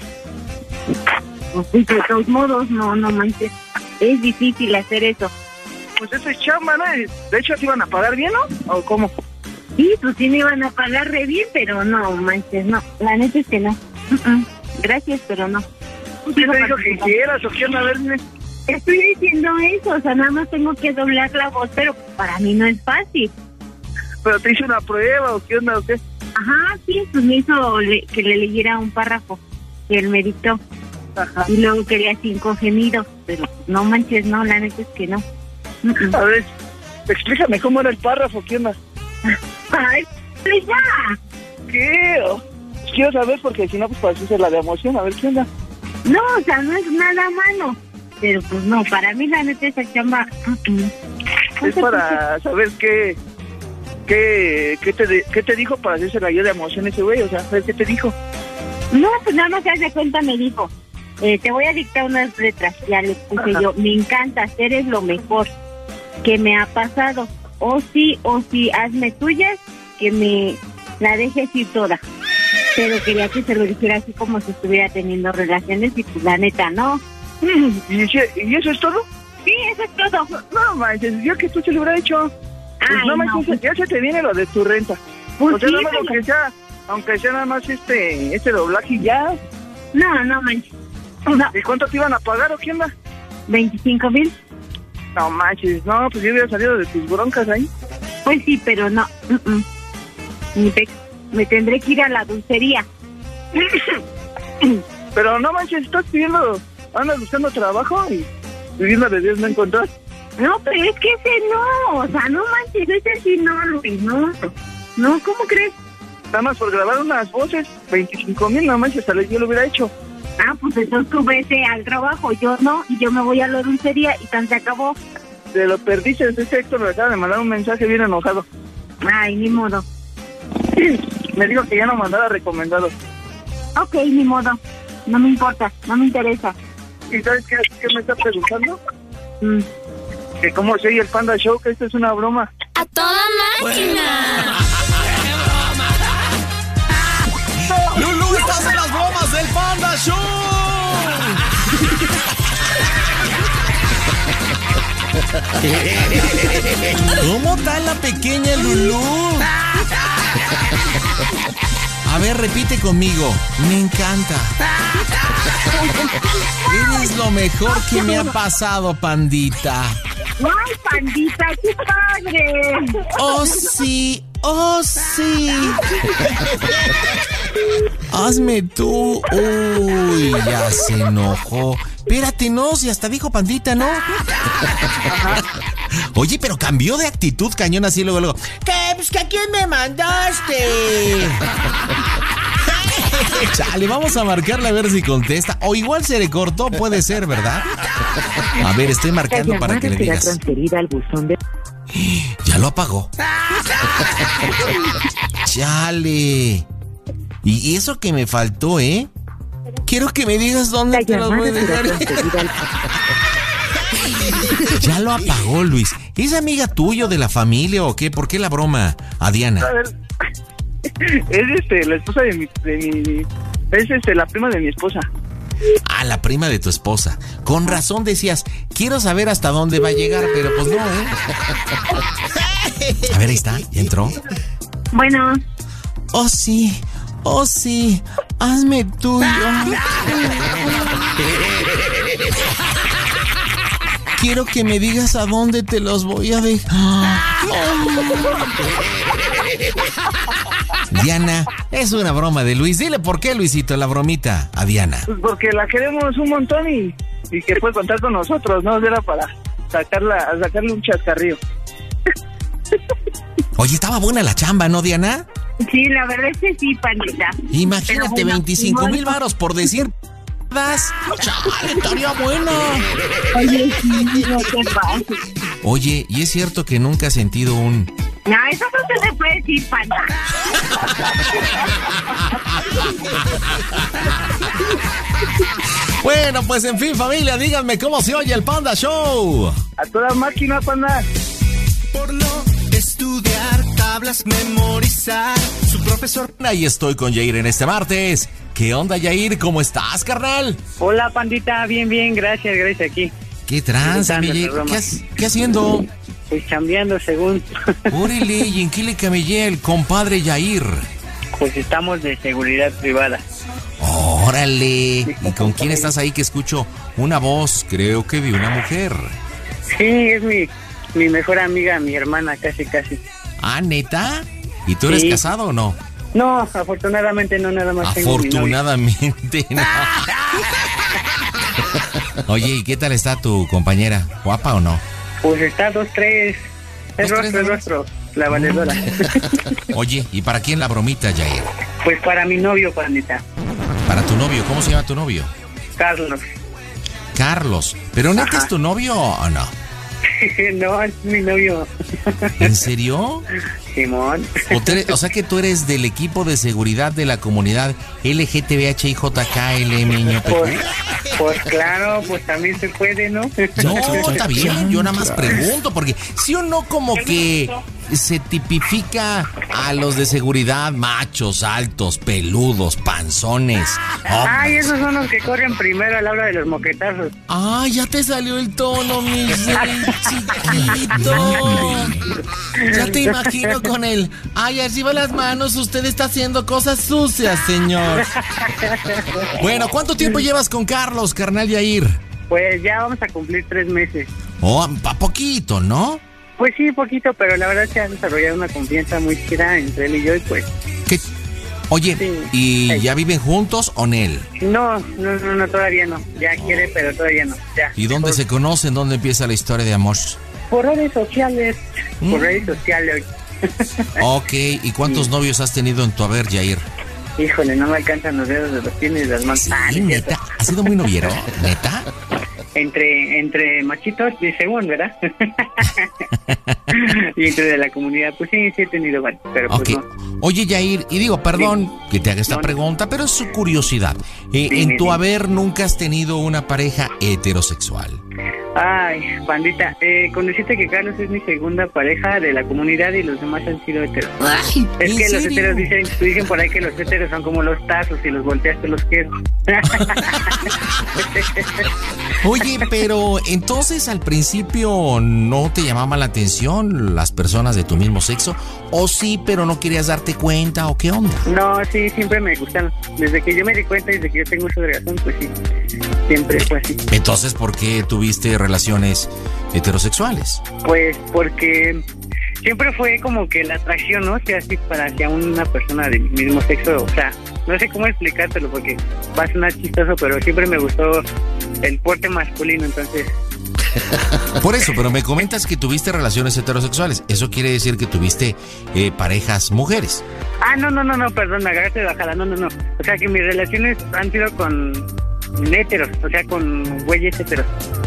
Pues de todos modos, no manches. Es difícil hacer eso. Pues eso es chamba, ¿no? De hecho, ¿te iban a pagar bien, no? ¿O cómo? Sí, pues sí me iban a pagar re bien, pero no manches, no. La neta es que no. Gracias, pero no. ¿Quién te dijo que quieras o quién? A ver, Estoy diciendo eso, o sea, nada más tengo que doblar la voz, pero para mí no es fácil. ¿Pero te hice una prueba o qué onda o qué? Ajá, sí, pues me hizo que le leyera un párrafo que él me dictó. Ajá. Y luego quería 5 gemidos, pero no manches, no, la neta es que no. A ver, explícame cómo era el párrafo, ¿qué onda? Ay, pues ya. ¿Qué? Quiero saber porque si no, pues para hacer la de emoción, a ver qué onda. No, o sea, no es nada malo. Pero pues no, para mí la neta esa chamba... Es para saber qué te dijo para hacerse la guía de emoción ese güey, o sea, ¿sabes qué te dijo? No, pues nada más se hace cuenta, me dijo, te voy a dictar unas letras, ya le puse yo, me encanta, eres lo mejor que me ha pasado, o sí, hazme tuyas, que me la dejes ir toda, pero quería que se lo dijera así como si estuviera teniendo relaciones y pues la neta no. ¿Y eso es todo? Sí, eso es todo. No manches, yo que tú se lo hubiera hecho. Pues no manches, pues ya se te viene lo de tu renta. Pues o sea, sí, nada más lo que sea, aunque sea nada más este doblaje y ya. No manches. No. ¿Y cuánto te iban a pagar o qué onda? 25,000. No manches, no, pues yo hubiera salido de tus broncas ahí. Pues sí, pero no. Me tendré que ir a la dulcería. Pero no manches, estás andas buscando trabajo y viviendo de Dios no encontrás. No, pero es que ese no, o sea, no manches, ese sí no, Luis, no, ¿cómo crees? Nada más por grabar unas voces, 25,000, no manches, tal vez yo lo hubiera hecho. Ah, pues entonces tú vete al trabajo, yo no, y yo me voy a la dulcería y tan se acabó. Te lo perdiste, ese Héctor me acaba de mandar un mensaje bien enojado. Ay, ni modo. Me dijo que ya no mandara recomendado. Ok, ni modo, no me importa, no me interesa. ¿Y sabes qué me está preguntando? Que cómo soy el Panda Show, que esto es una broma. ¡A toda máquina! ¡Lulú, estás en las bromas del Panda Show! ¿Cómo está la pequeña Lulú? A ver, repite conmigo. Me encanta. Eres lo mejor que me ha pasado, pandita. ¡Ay, pandita, qué padre! ¡Oh, sí! ¡Oh, sí! Hazme tú. Uy, ya se enojó. Espérate, no, si hasta dijo pandita, ¿no? Oye, pero cambió de actitud cañón así luego. ¿Qué? Pues que a quién me mandaste. Chale, vamos a marcarle a ver si contesta. O igual se le cortó, puede ser, ¿verdad? A ver, estoy marcando para que le digas. Transferida al buzón de... Ya lo apagó. Chale. Y eso que me faltó, ¿eh? Quiero que me digas dónde te los voy a dejar. Ya lo apagó, Luis. ¿Es amiga tuyo de la familia o qué? ¿Por qué la broma a Diana? A ver, es la esposa de mi es la prima de mi esposa. Ah, la prima de tu esposa. Con razón decías, quiero saber hasta dónde va a llegar, pero pues no, ¿eh? A ver, ahí está, ¿ya entró? Bueno. Oh, sí, hazme tuyo. Quiero que me digas a dónde te los voy a dejar. Diana, es una broma de Luis. Dile por qué, Luisito, la bromita a Diana. Pues porque la queremos un montón y que puede contar con nosotros, ¿no? Era para sacarle un chascarrío. Oye, estaba buena la chamba, ¿no, Diana? Sí, la verdad es que sí, pandita. Imagínate, 25,000 varos por decir... ¡Chale, estaría buena! Oye, sí, no te pases. Oye, ¿y es cierto que nunca has sentido un... No, eso no se le puede decir, panda. Bueno, pues en fin, familia, díganme cómo se oye el Panda Show. A toda máquina, panda. Por no estudiar, tablas, memorizar, su profesor... Ahí estoy con Yair en este martes. ¿Qué onda, Yair? ¿Cómo estás, carnal? Hola, pandita, bien, gracias aquí. ¿Qué tranza, mi Yair? ¿Qué haciendo? Pues chambeando, según. Órale, ¿y en qué le camellé el compadre Yair? Pues estamos de seguridad privada. Órale. Órale. ¿Y con quién estás ahí que escucho una voz? Creo que de una mujer. Sí, es mi mejor amiga, mi hermana, casi. Ah, ¿neta? ¿Y tú eres casado o no? No, afortunadamente no, nada más. Afortunadamente no. Oye, ¿y qué tal está tu compañera? ¿Guapa o no? Pues está 2-3. Es rostro, la valedora. Oye, ¿y para quién la bromita, Jair? Pues para mi novio, pandita. Para tu novio, ¿cómo se llama tu novio? Carlos. ¿Pero neta es tu novio o no? No, es mi novio. ¿En serio? Simón. O sea que tú eres del equipo de seguridad de la comunidad LGTBHIJKLMNPQ. Pues claro, pues también se puede, ¿no? No, está bien, yo nada más pregunto, porque sí o no como que se tipifica a los de seguridad machos, altos, peludos, panzones. Ay, esos son los que corren primero a la hora de los moquetazos. Ay, ya te salió el tono, mi chiquito. Ya te imagino con él. Ay, arriba las manos, usted está haciendo cosas sucias, señor. Bueno, ¿cuánto tiempo llevas con Carlos, carnal Yair? Pues ya vamos a cumplir 3 meses. Oh, a poquito, ¿no? Pues sí, poquito, pero la verdad se ha desarrollado una confianza muy chida entre él y yo y pues... ¿Qué? Oye, sí. ¿Y ya viven juntos o no? No, todavía no. Ya quiere, pero todavía no. Ya. ¿Y dónde se conocen? ¿Dónde empieza la historia de amor? Por redes sociales. Ok, ¿y cuántos novios has tenido en tu haber, Jair? Híjole, no me alcanzan los dedos de los pies y las manos. Sí, neta, ¿has sido muy noviero? ¿Neta? Entre machitos, según, ¿verdad? Y entre de la comunidad, pues sí he tenido varios, pero pues no. Oye, Yair, y digo, perdón que te haga esta pregunta, pero es su curiosidad. En tu haber nunca has tenido una pareja heterosexual. Ay, pandita, con decirte que Carlos es mi segunda pareja de la comunidad y los demás han sido heteros. Ay, es que los heteros dicen por ahí que los heteros son como los tazos, si los volteas te los quedas. Oye, pero entonces al principio no te llamaba la atención las personas de tu mismo sexo, o sí, pero no querías darte cuenta, o qué onda. No, sí, siempre me gustaron. Desde que yo me di cuenta, desde que yo tengo esa relación, pues sí, siempre fue así. Entonces, ¿por qué tuviste relaciones heterosexuales? Pues porque siempre fue como que la atracción, ¿no? O sea, así hacia una persona del mismo sexo, o sea, no sé cómo explicártelo porque va a sonar chistoso, pero siempre me gustó el porte masculino, entonces... Por eso, pero me comentas que tuviste relaciones heterosexuales. ¿Eso quiere decir que tuviste parejas mujeres? Ah, no, perdón, me agarraste de bajada, no. O sea, que mis relaciones han sido con heteros, o sea, con güeyes heteros.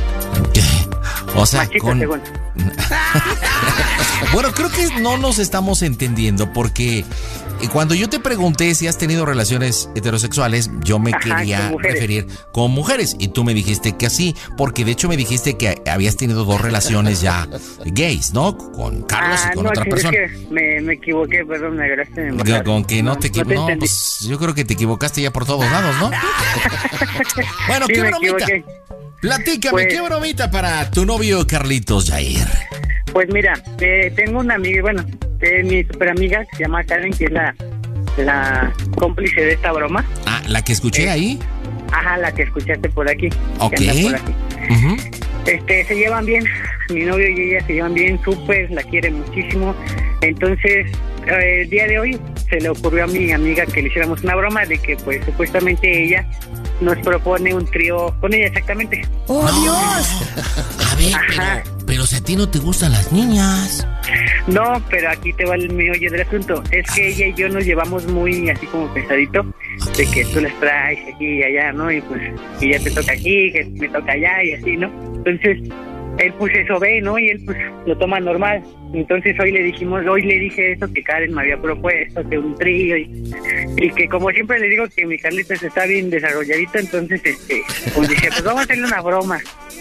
O sea, machito, con... según. Bueno, creo que no nos estamos entendiendo porque cuando yo te pregunté si has tenido relaciones heterosexuales, yo me quería referir con mujeres y tú me dijiste que sí, porque de hecho me dijiste que habías tenido 2 relaciones ya gays, ¿no? Con Carlos y con otra persona. Es que me equivoqué, perdón, me agarraste. Con que no te equivocaste. No, pues yo creo que te equivocaste ya por todos lados, ¿no? Bueno, sí, qué bromita. Platícame, pues, ¿qué bromita para tu novio Carlitos Jair? Pues mira, tengo una amiga, bueno, mi super amiga que se llama Karen, que es la cómplice de esta broma. Ah, ¿la que escuché ahí? Ajá, la que escuchaste por aquí. Ok. Por aquí. Se llevan bien, mi novio y ella se llevan bien, súper, la quiere muchísimo. Entonces, el día de hoy se le ocurrió a mi amiga que le hiciéramos una broma de que pues supuestamente ella nos propone un trío con ella, exactamente. ¡Oh, no, Dios! A ver, pero si a ti no te gustan las niñas. No, pero aquí te va el meollo del asunto. Es que ella y yo nos llevamos muy así como pesadito, de que tú las traes aquí y allá, ¿no? Y pues, y ya te toca aquí, que me toca allá y así, ¿no? Entonces, él pues eso ve, ¿no? Y él pues lo toma normal. Entonces hoy le dije eso, que Karen me había propuesto, que un trío y que como siempre le digo que mi Carlitos está bien desarrolladito, entonces pues dije, pues vamos a hacerle una broma.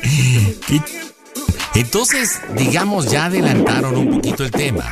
Entonces, digamos, ya adelantaron un poquito el tema.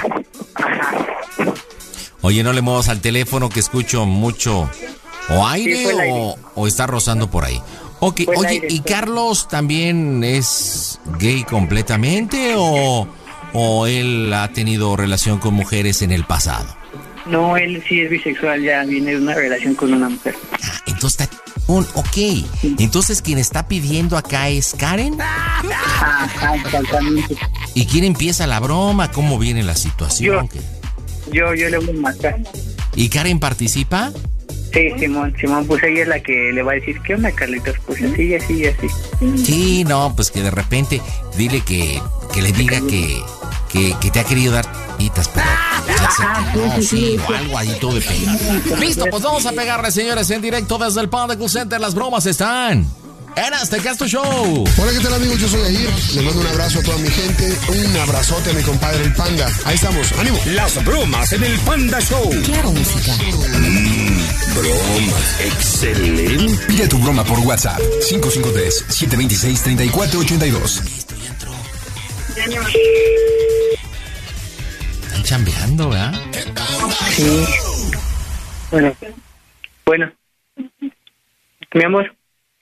Oye, no le muevas al teléfono que escucho mucho o aire, o está rozando por ahí. Ok, oye, aire, ¿y Carlos también es gay completamente o él ha tenido relación con mujeres en el pasado? No, él sí es bisexual, ya viene de una relación con una mujer. Entonces Ok. Entonces, quien está pidiendo acá es Karen. Ajá, exactamente. ¿Y quién empieza la broma? ¿Cómo viene la situación? Yo le voy a marcar. ¿Y Karen participa? Sí, Simón, pues ella es la que le va a decir, ¿qué onda, Carlitos? Pues así. Sí, no, pues que de repente dile que le diga que te ha querido dar pitas, pero ya sé que no, sí, o algo ahí todo de pegar. Listo, pues vamos a pegarle, señores, en directo desde el Panda Cool Center. Las bromas están en Aztecasto Show. Hola, ¿qué tal, amigos? Yo soy Aguirre. Les mando un abrazo a toda mi gente. Un abrazote a mi compadre el Panda. Ahí estamos, ánimo. Las bromas en el Panda Show. Claro, música. Bromas. Excelente. Pide tu broma por WhatsApp. 553-726-3482. Listo, ya entró. Están chambeando, ¿verdad? Sí. Bueno. Mi amor.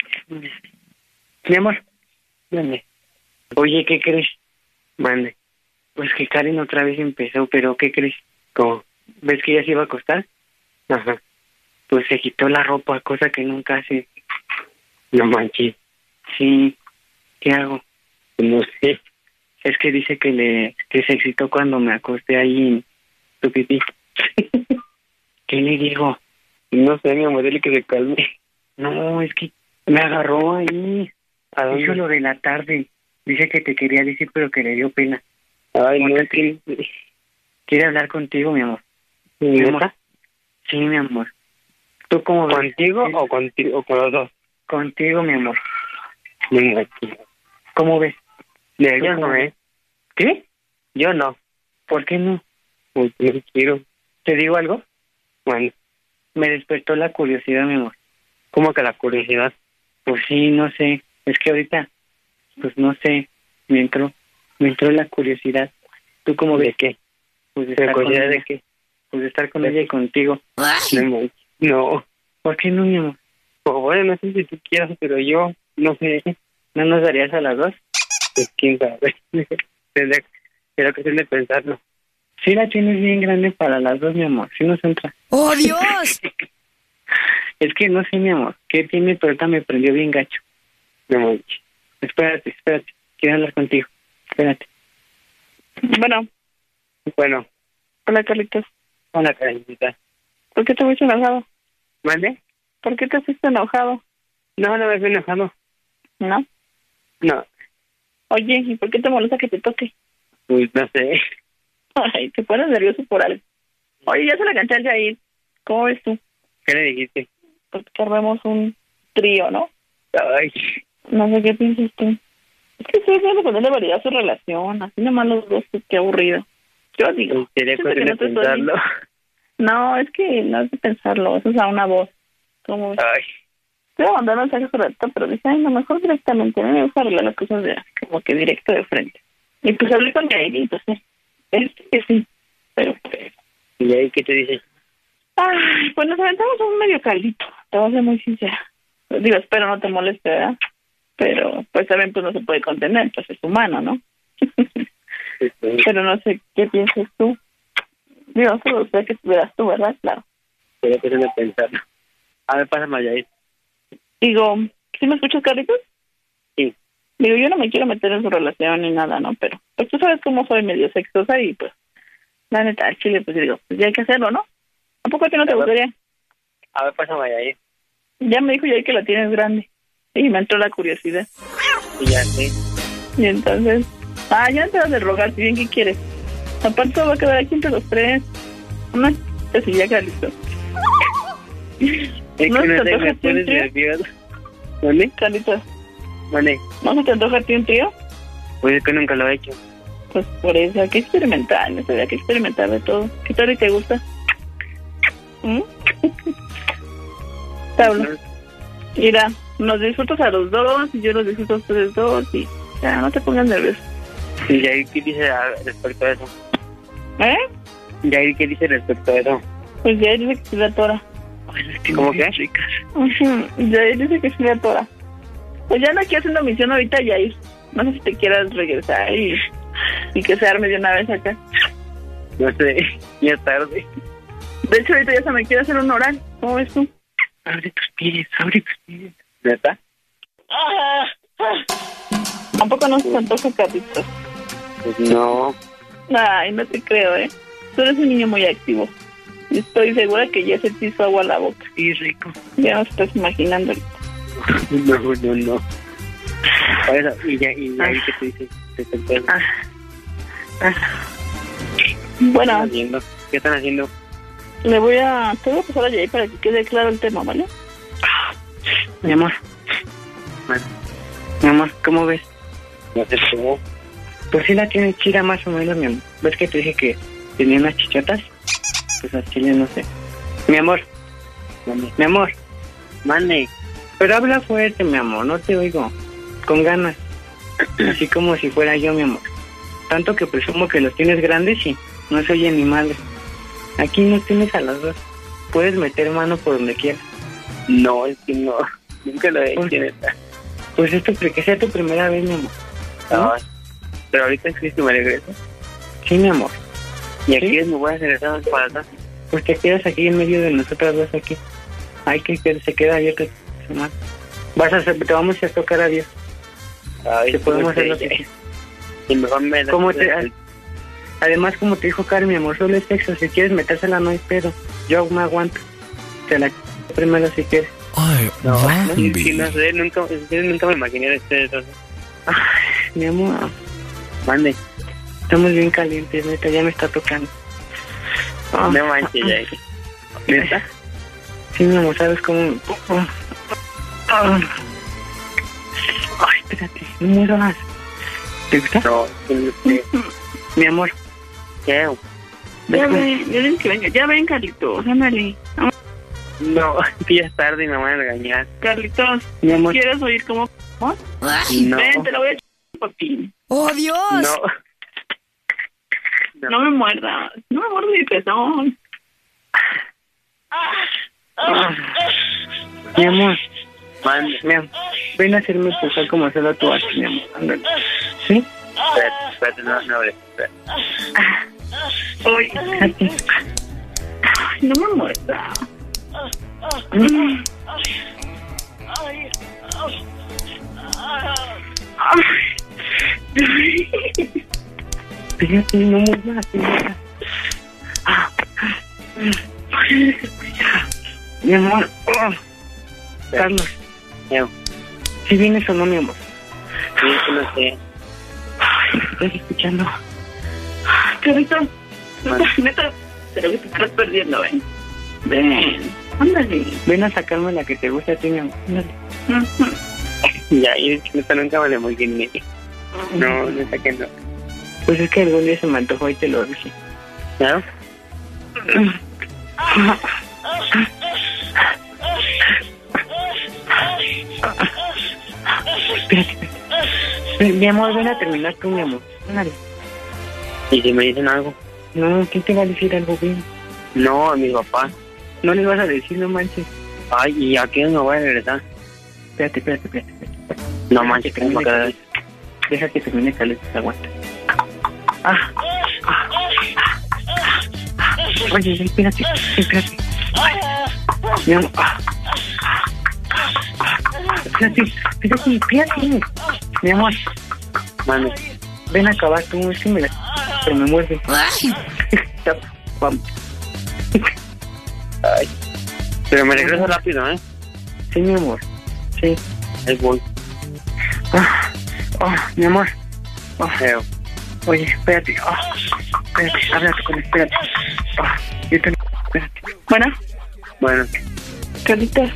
Mande. Oye, ¿qué crees? Mande. Pues que Karen otra vez empezó, pero ¿qué crees? ¿Cómo? ¿Ves que ella se iba a acostar? Ajá. Pues se quitó la ropa, cosa que nunca hace. No manches. Sí. ¿Qué hago? No sé. Es que dice que se excitó cuando me acosté ahí en su pipí. ¿Qué le digo? No sé, mi amor, dile que se calme. No, es que me agarró ahí. ¿A dónde? Hizo lo de la tarde. Dice que te quería decir, pero que le dio pena. Ay, no, que... Quiere hablar contigo, mi amor. ¿Mi amor? Sí, mi amor. ¿Tú cómo ves? ¿Contigo o contigo o con los dos? Contigo, mi amor. ¿Cómo ves? Yo no, ¿Qué? Yo no. ¿Por qué no? Pues no quiero. ¿Te digo algo? Bueno. Me despertó la curiosidad, mi amor. ¿Cómo que la curiosidad? Pues sí, no sé. Es que ahorita, pues no sé, me entró la curiosidad. ¿Tú cómo ves? ¿De qué? Pues de estar con ella. ¿De qué? Pues de estar con ella y contigo. No. ¿Por qué no, mi amor? Pues bueno, no sé si tú quieras, pero yo no sé. ¿No nos darías a las dos? Pues quién sabe. Pero que de pensarlo. Sí, la tienes bien grande para las dos, mi amor. Sí nos entra. ¡Oh, Dios! Es que no sé, mi amor, ¿qué tiene? Pero ahorita me prendió bien gacho. Mi amor, espérate. Quiero hablar contigo. Espérate. Bueno. Hola, Carlitos. Hola, Carlitos. ¿Por qué te fuiste enojado? ¿Mande? ¿Por qué te fuiste enojado? No me fui enojado. ¿No? No. Oye, ¿y por qué te molesta que te toque? Pues no sé. Ay, te pones nervioso por algo. Oye, ya se la canté al Jair. ¿Cómo ves tú? ¿Qué le dijiste? Pues que armemos un trío, ¿no? Ay. No sé qué piensas tú. Es que estoy viendo con él de variedad su relación. Así nomás los dos, pues, qué aburrido. Yo digo. ¿Sería cuestión de pensarlo? No, es que no es de pensarlo. Eso es a una voz. ¿Cómo ves? Ay. Te voy a mandar mensajes por esto, pero dice, ay, no, mejor directamente. A mí me gusta arreglar las cosas como que directo de frente. Y pues hablé con Jair y pues que sí. Pero pues... ¿Y ahí qué te dice? Ay, pues nos aventamos un medio caldito. Te voy a ser muy sincera. Digo, espero no te moleste, ¿verdad? Pero pues también pues no se puede contener, pues es humano, ¿no? Pero no sé qué piensas tú. Digo, solo sé que verás tú, ¿verdad? Claro. Pero que de pensarlo. A ver, pásame allá ahí. Digo, ¿sí me escuchas, Carlitos? Sí. Digo, yo no me quiero meter en su relación ni nada, ¿no? Pero pues tú sabes cómo soy medio sexosa y pues la neta, al chile, pues digo, pues ya hay que hacerlo, ¿no? ¿A poco a ti no te gustaría? A ver, pásame ahí. Ya me dijo ya que la tienes grande. Y me entró la curiosidad. Y ya sé. Y entonces... ya te vas a rogar, si bien que quieres. Aparte va a quedar aquí entre los tres. No, pues ya queda listo. ¿No se te antoja a ti un trío? ¿Vale? Carlitos. Vale. ¿No se te antoja a ti un trío? Pues es que nunca lo he hecho. Pues por eso, hay que experimentar, hay que experimentar de todo. ¿Qué tal y te gusta? Pablo, mira, nos disfrutas a los dos y yo los disfruto a ustedes dos y ya, no te pongas nervioso. ¿Y Jair qué dice respecto a eso? ¿Jair qué dice respecto a eso? Pues Jair dice que sí la atora. ¿Cómo que? Jair dice que sí la atora. Pues ya no aquí haciendo misión ahorita, Jair. No sé si te quieras regresar y que se arme de una vez acá. No sé, ya tarde. De hecho, ahorita ya se me quiere hacer un oral. ¿Cómo ves tú? Abre tus pies. ¿Neta? Tampoco no se antoja, Carlitos. Pues no. Ay, no te creo, ¿eh? Tú eres un niño muy activo. Y estoy segura que ya se te hizo agua a la boca. Sí, rico. Ya no estás imaginando. No. Oye, y ahí que te dice, Bueno. ¿Qué están haciendo? Te voy a pasar a Jay para que quede claro el tema, ¿vale? Mi amor. Bueno. Mi amor, ¿cómo ves? No sé cómo. Pues sí la tiene chida más o menos, mi amor. ¿Ves que te dije que tenía unas chichotas? Pues a chile no sé. Mi amor. Mi amor. Mande. Pero habla fuerte, mi amor, no te oigo. Con ganas. Así como si fuera yo, mi amor. Tanto que presumo que los tienes grandes y no se oye ni madre. Aquí no tienes a los dos. Puedes meter mano por donde quieras. No, es que no. Nunca lo he hecho, neta. Pues esto que sea tu primera vez, mi amor. ¿No? Pero ahorita es que me regreso. Sí, mi amor. ¿Y aquí me voy a regresar para atrás? Pues te quedas aquí en medio de nosotras dos aquí. Ay, que se queda abierto. Te vamos a tocar a Dios. Ay, que podemos hacer lo que y mejor me Además, como te dijo Karen, mi amor, solo es sexo. Si quieres metérsela, no hay pedo. Yo me aguanto. Te la primero si quieres. Ay, no sé, nunca me imaginé de ustedes dos. Ay, mi amor. Mande. Estamos bien calientes, neta, ya me está tocando. No manches, ya. ¿Neta? Sí, mi amor, ¿sabes cómo? Ay, espérate, no mueras. ¿Te gusta? No, mi amor. ¿Qué? Ya ven, Carlitos, ándale. No, ya es tarde y me van a regañar. Carlitos, mi amor. ¿quieres oír cómo? No. Ven, te lo voy a echar por ti. ¡Oh, Dios! No me muerdas. No me muerdas mi pezón. Mi amor. Mande. Mi amor. Ven a hacerme empezar como solo tú haces, mi amor. Ándale. ¿Sí? Espérate, no, espérate. Oye, espérate. Ay, no me muerdas. Fíjate, no mueras, mi amor. Carlos. ¿Sí vienes o no, mi amor? Sí, no sé. ¿Estás escuchando? Carito, neta, pero que te estás perdiendo, ven. Ven, ándale. Ven a sacarme la que te gusta a ti, mi amor. Ándale. Ya, y neta nunca me lo imaginé. No saqué no. Pues es que algún día se me antojó y te lo dije. ¿No? Espérate. Mi amor, ven a terminar tú, mi amor. Ándale. ¿Y si me dicen algo? No, ¿quién te va a decir algo bien? No, a mi papá. No les vas a decir, no manches. Ay, ¿y a quién me voy a regresar? Espérate. No manches, que no me deja que termine Carlitos, aguanta. Oye, espérate. Mi amor. Espérate. Mi amor. Mande. Ven a acabar tú, es que pero me muerde. Vamos. Ay. Pero me regreso rápido, ¿eh? Sí, mi amor. Sí. Ahí voy. Mi amor. Oye, espérate. Espérate, háblate con él, espérate. Espérate. Bueno. Carlitos.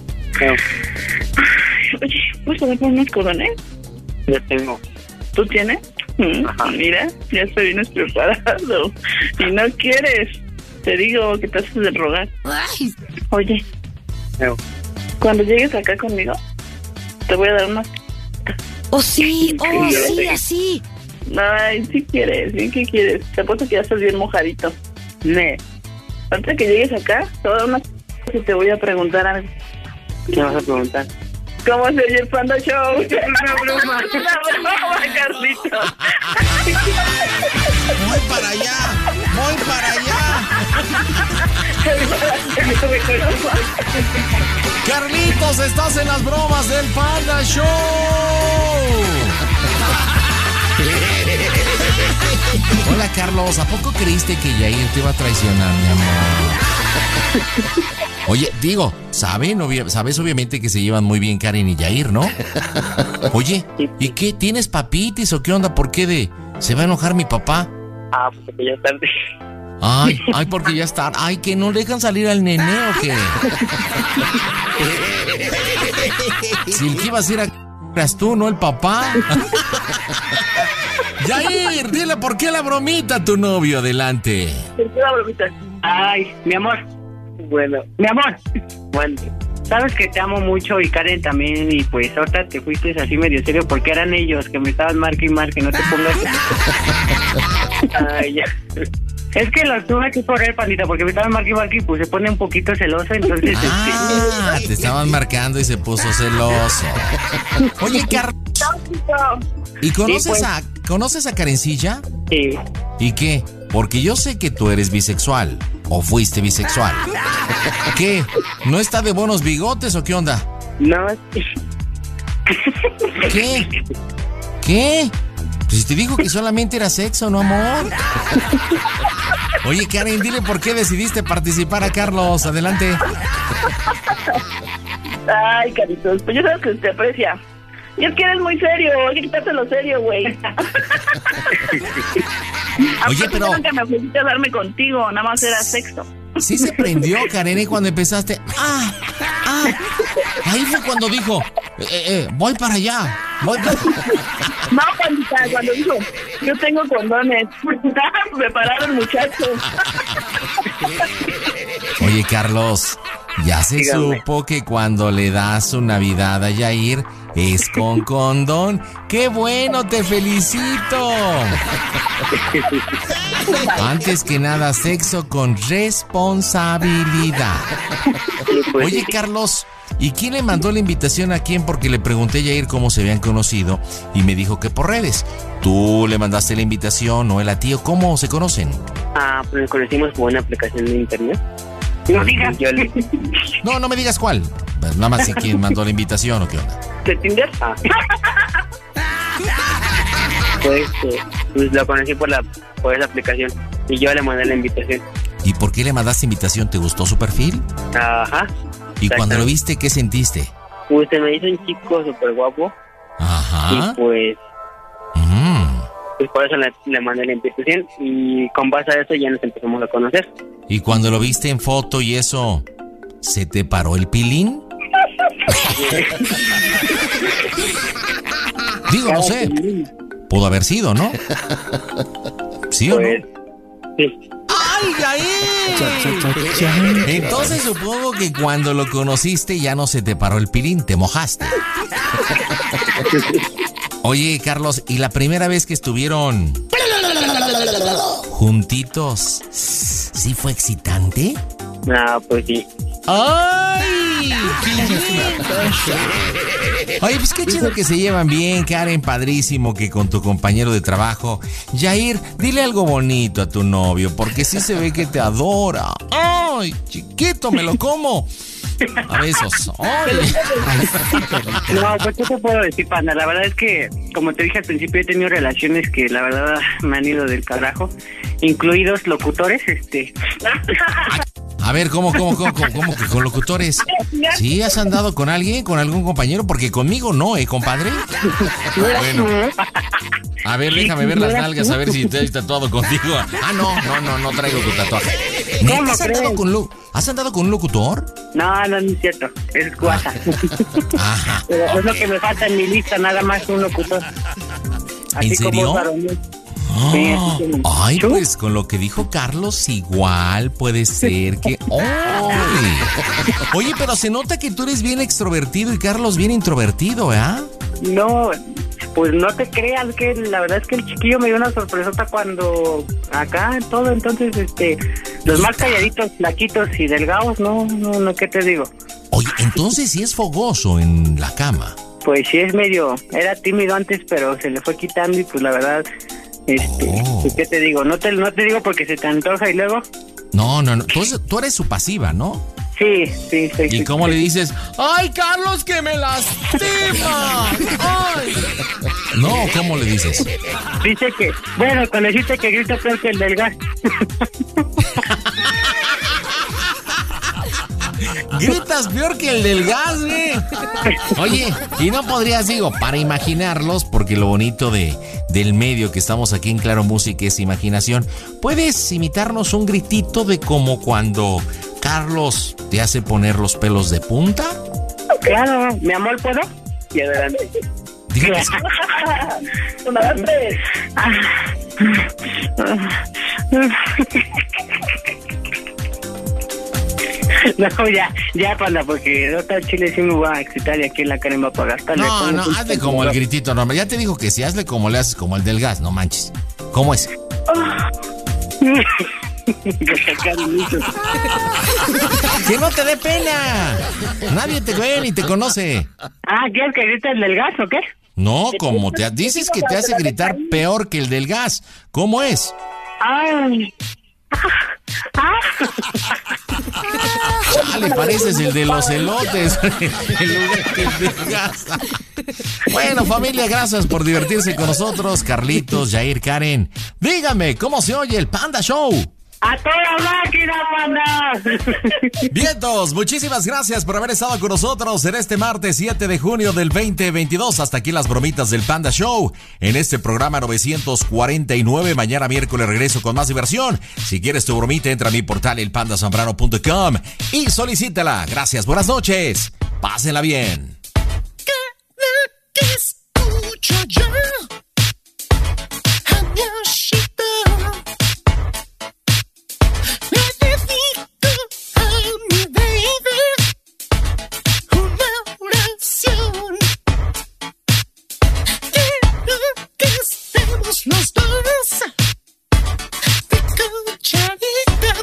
Oye, ¿puedes darme unos corones? Yo tengo. ¿Tú tienes? Mira, ya estoy bien preparado. Y no quieres. Te digo que te haces de rogar. Oye, cuando llegues acá conmigo, te voy a dar una... sí, así. Ay, si quieres, ¿bien qué quieres? Te apuesto que ya estás bien mojadito. Antes que llegues acá, te voy a dar una... y te voy a preguntar algo. ¿Qué vas a preguntar? ¿Cómo se oye el Panda Show? Es una broma. Carlitos. Voy para allá. Carlitos, estás en las bromas del Panda Show. Hola, Carlos, ¿a poco creíste que Yair te iba a traicionar, mi amor? Oye, digo, sabes obviamente que se llevan muy bien Karen y Yair, ¿no? Oye, ¿y qué? ¿Tienes papitis o qué onda? ¿Por qué se va a enojar mi papá? Pues porque ya es tarde. Ay, porque ya está. Ay, que no dejan salir al nene o qué. Si el que ibas a ir a eras tú, no el papá. Yair, dile por qué la bromita a tu novio, adelante. ¿Por qué la bromita? Ay, mi amor. Bueno, mi amor. Bueno, sabes que te amo mucho y Karen también, y pues ahorita te fuiste así medio serio porque eran ellos que me estaban marque y marque, no te pongas. Ay, ya. Es que los tuve que correr, Pandita, porque me estaban marque y pues se pone un poquito celoso, entonces... te estaban marcando y se puso celoso. Oye, Carlos, ¿y conoces a Karencilla? Sí. ¿Y qué? Porque yo sé que tú eres bisexual, o fuiste bisexual. ¿Qué? ¿No está de buenos bigotes o qué onda? No. ¿Qué? ¿Qué? Pues si te dijo que solamente era sexo, ¿no, amor? Oye, Karen, dile por qué decidiste participar a Carlos. Adelante. Ay, caritos, pues yo sabes que te aprecia. Y es que eres muy serio, hay que quitártelo serio, güey. Oye, pero... Nunca me ofreciste a darme contigo, nada más era sexo. Sí se prendió, Karen, cuando empezaste. Ahí fue cuando dijo, voy para allá. No, Pandita, cuando dijo, yo tengo condones. Prepararon, muchachos. Oye, Carlos, ya se supo que cuando le das su Navidad a Yair es con condón. ¡Qué bueno! ¡Te felicito! Antes que nada, sexo con responsabilidad. Oye, Carlos, ¿y quién le mandó la invitación a quién? Porque le pregunté a Yair cómo se habían conocido y me dijo que por redes. ¿Tú le mandaste la invitación o él a ti o cómo se conocen? Pues nos conocimos por una aplicación de internet. No digas. No me digas cuál. Nada más si quién mandó la invitación o qué onda. ¿De Tinder? Pues lo conocí por esa aplicación y yo le mandé la invitación. ¿Y por qué le mandaste invitación? ¿Te gustó su perfil? Ajá. ¿Y cuando lo viste, qué sentiste? Pues se me hizo un chico súper guapo. Ajá. Y pues por eso le mandé la invitación y con base a eso ya nos empezamos a conocer. ¿Y cuando lo viste en foto y eso, se te paró el pilín? Digo, no sé. Pudo haber sido, ¿no? ¿Sí o no? Sí. ¡Ay, ahí! Entonces supongo que cuando lo conociste ya no se te paró el pilín, te mojaste. Oye, Carlos, ¿y la primera vez que estuvieron juntitos, sí fue excitante? Pues sí. ¡Ay! Oye, pues qué chido que se llevan bien, Karen, padrísimo que con tu compañero de trabajo. Yair, dile algo bonito a tu novio, porque sí se ve que te adora. ¡Ay, chiquito, me lo como! A besos. ¡Ay! No, pues ¿qué te puedo decir, Panda? La verdad es que, como te dije al principio, he tenido relaciones que la verdad me han ido del carajo, incluidos locutores, A ver, ¿cómo que con locutores? ¿Sí has andado con alguien, con algún compañero? Porque conmigo no, compadre. Bueno. A ver, déjame ver las nalgas, a ver si te has tatuado contigo. No traigo tu tatuaje. ¿Has andado con un locutor? No es cierto, es guasa. Ajá. Pero es lo que me falta en mi lista, nada más un locutor. Así ¿en serio? Sí, ay, pues con lo que dijo Carlos, igual puede ser que... ¡Ay! Oye, pero se nota que tú eres bien extrovertido y Carlos bien introvertido, No, pues no te creas, que la verdad es que el chiquillo me dio una sorpresota cuando acá en todo, entonces los más calladitos, flaquitos y delgados, no, ¿qué te digo? Oye, entonces sí es fogoso en la cama. Pues sí es medio, era tímido antes, pero se le fue quitando y pues la verdad... ¿qué te digo? No te digo porque se te antoja y luego... No. Entonces, tú eres su pasiva, ¿no? Sí. ¿Y cómo le dices? ¡Ay, Carlos, que me lastima! ¡Ay! No, ¿cómo le dices? Dice que, bueno, cuando dijiste que grita peor que el del gas. Gritas peor que el del gas, Oye, y no podrías, para imaginarlos, porque lo bonito del medio que estamos aquí en Claro Música es imaginación. ¿Puedes imitarnos un gritito de como cuando Carlos te hace poner los pelos de punta? Claro, mi amor, ¿puedo? Y adelante. Dígame. Adelante. No, ya, panda, porque otra chile sí me va a excitar y aquí en la cara me va a pagar. No, hazle como el gritito normal. Ya te dijo que si hazle como le haces, como el del gas, no manches. ¿Cómo es? Que no te dé pena. Nadie te ve ni te conoce. ¿Quieres que grite el del gas o qué? No, como te dices que te hace gritar peor que el del gas. ¿Cómo es? Ay. Le pareces el de los elotes. En lugar que el del gas. Bueno, familia, gracias por divertirse con nosotros. Carlitos, Yair, Karen, dígame, ¿cómo se oye el Panda Show? ¡A toda máquina, panda! Vientos, muchísimas gracias por haber estado con nosotros en este martes 7 de junio del 2022. Hasta aquí las bromitas del Panda Show. En este programa 949, mañana miércoles regreso con más diversión. Si quieres tu bromita, entra a mi portal elpandasambrano.com y solicítala. Gracias, buenas noches. Pásenla bien. Que escucho yo. Los dos de cucharita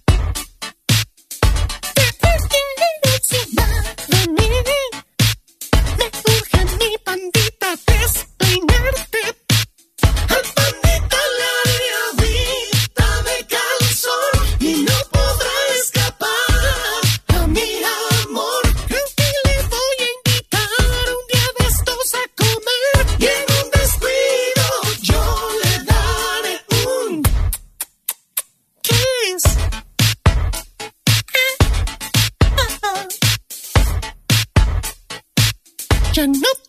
te quiero encima de mí. Me urge mi pandita despeinarte. Al pandita le haré agüita de calzón y no podrá escapar a mi amor. Creo que le voy a invitar un día de estos a comer y en un descuido yo le daré un kiss. Ya no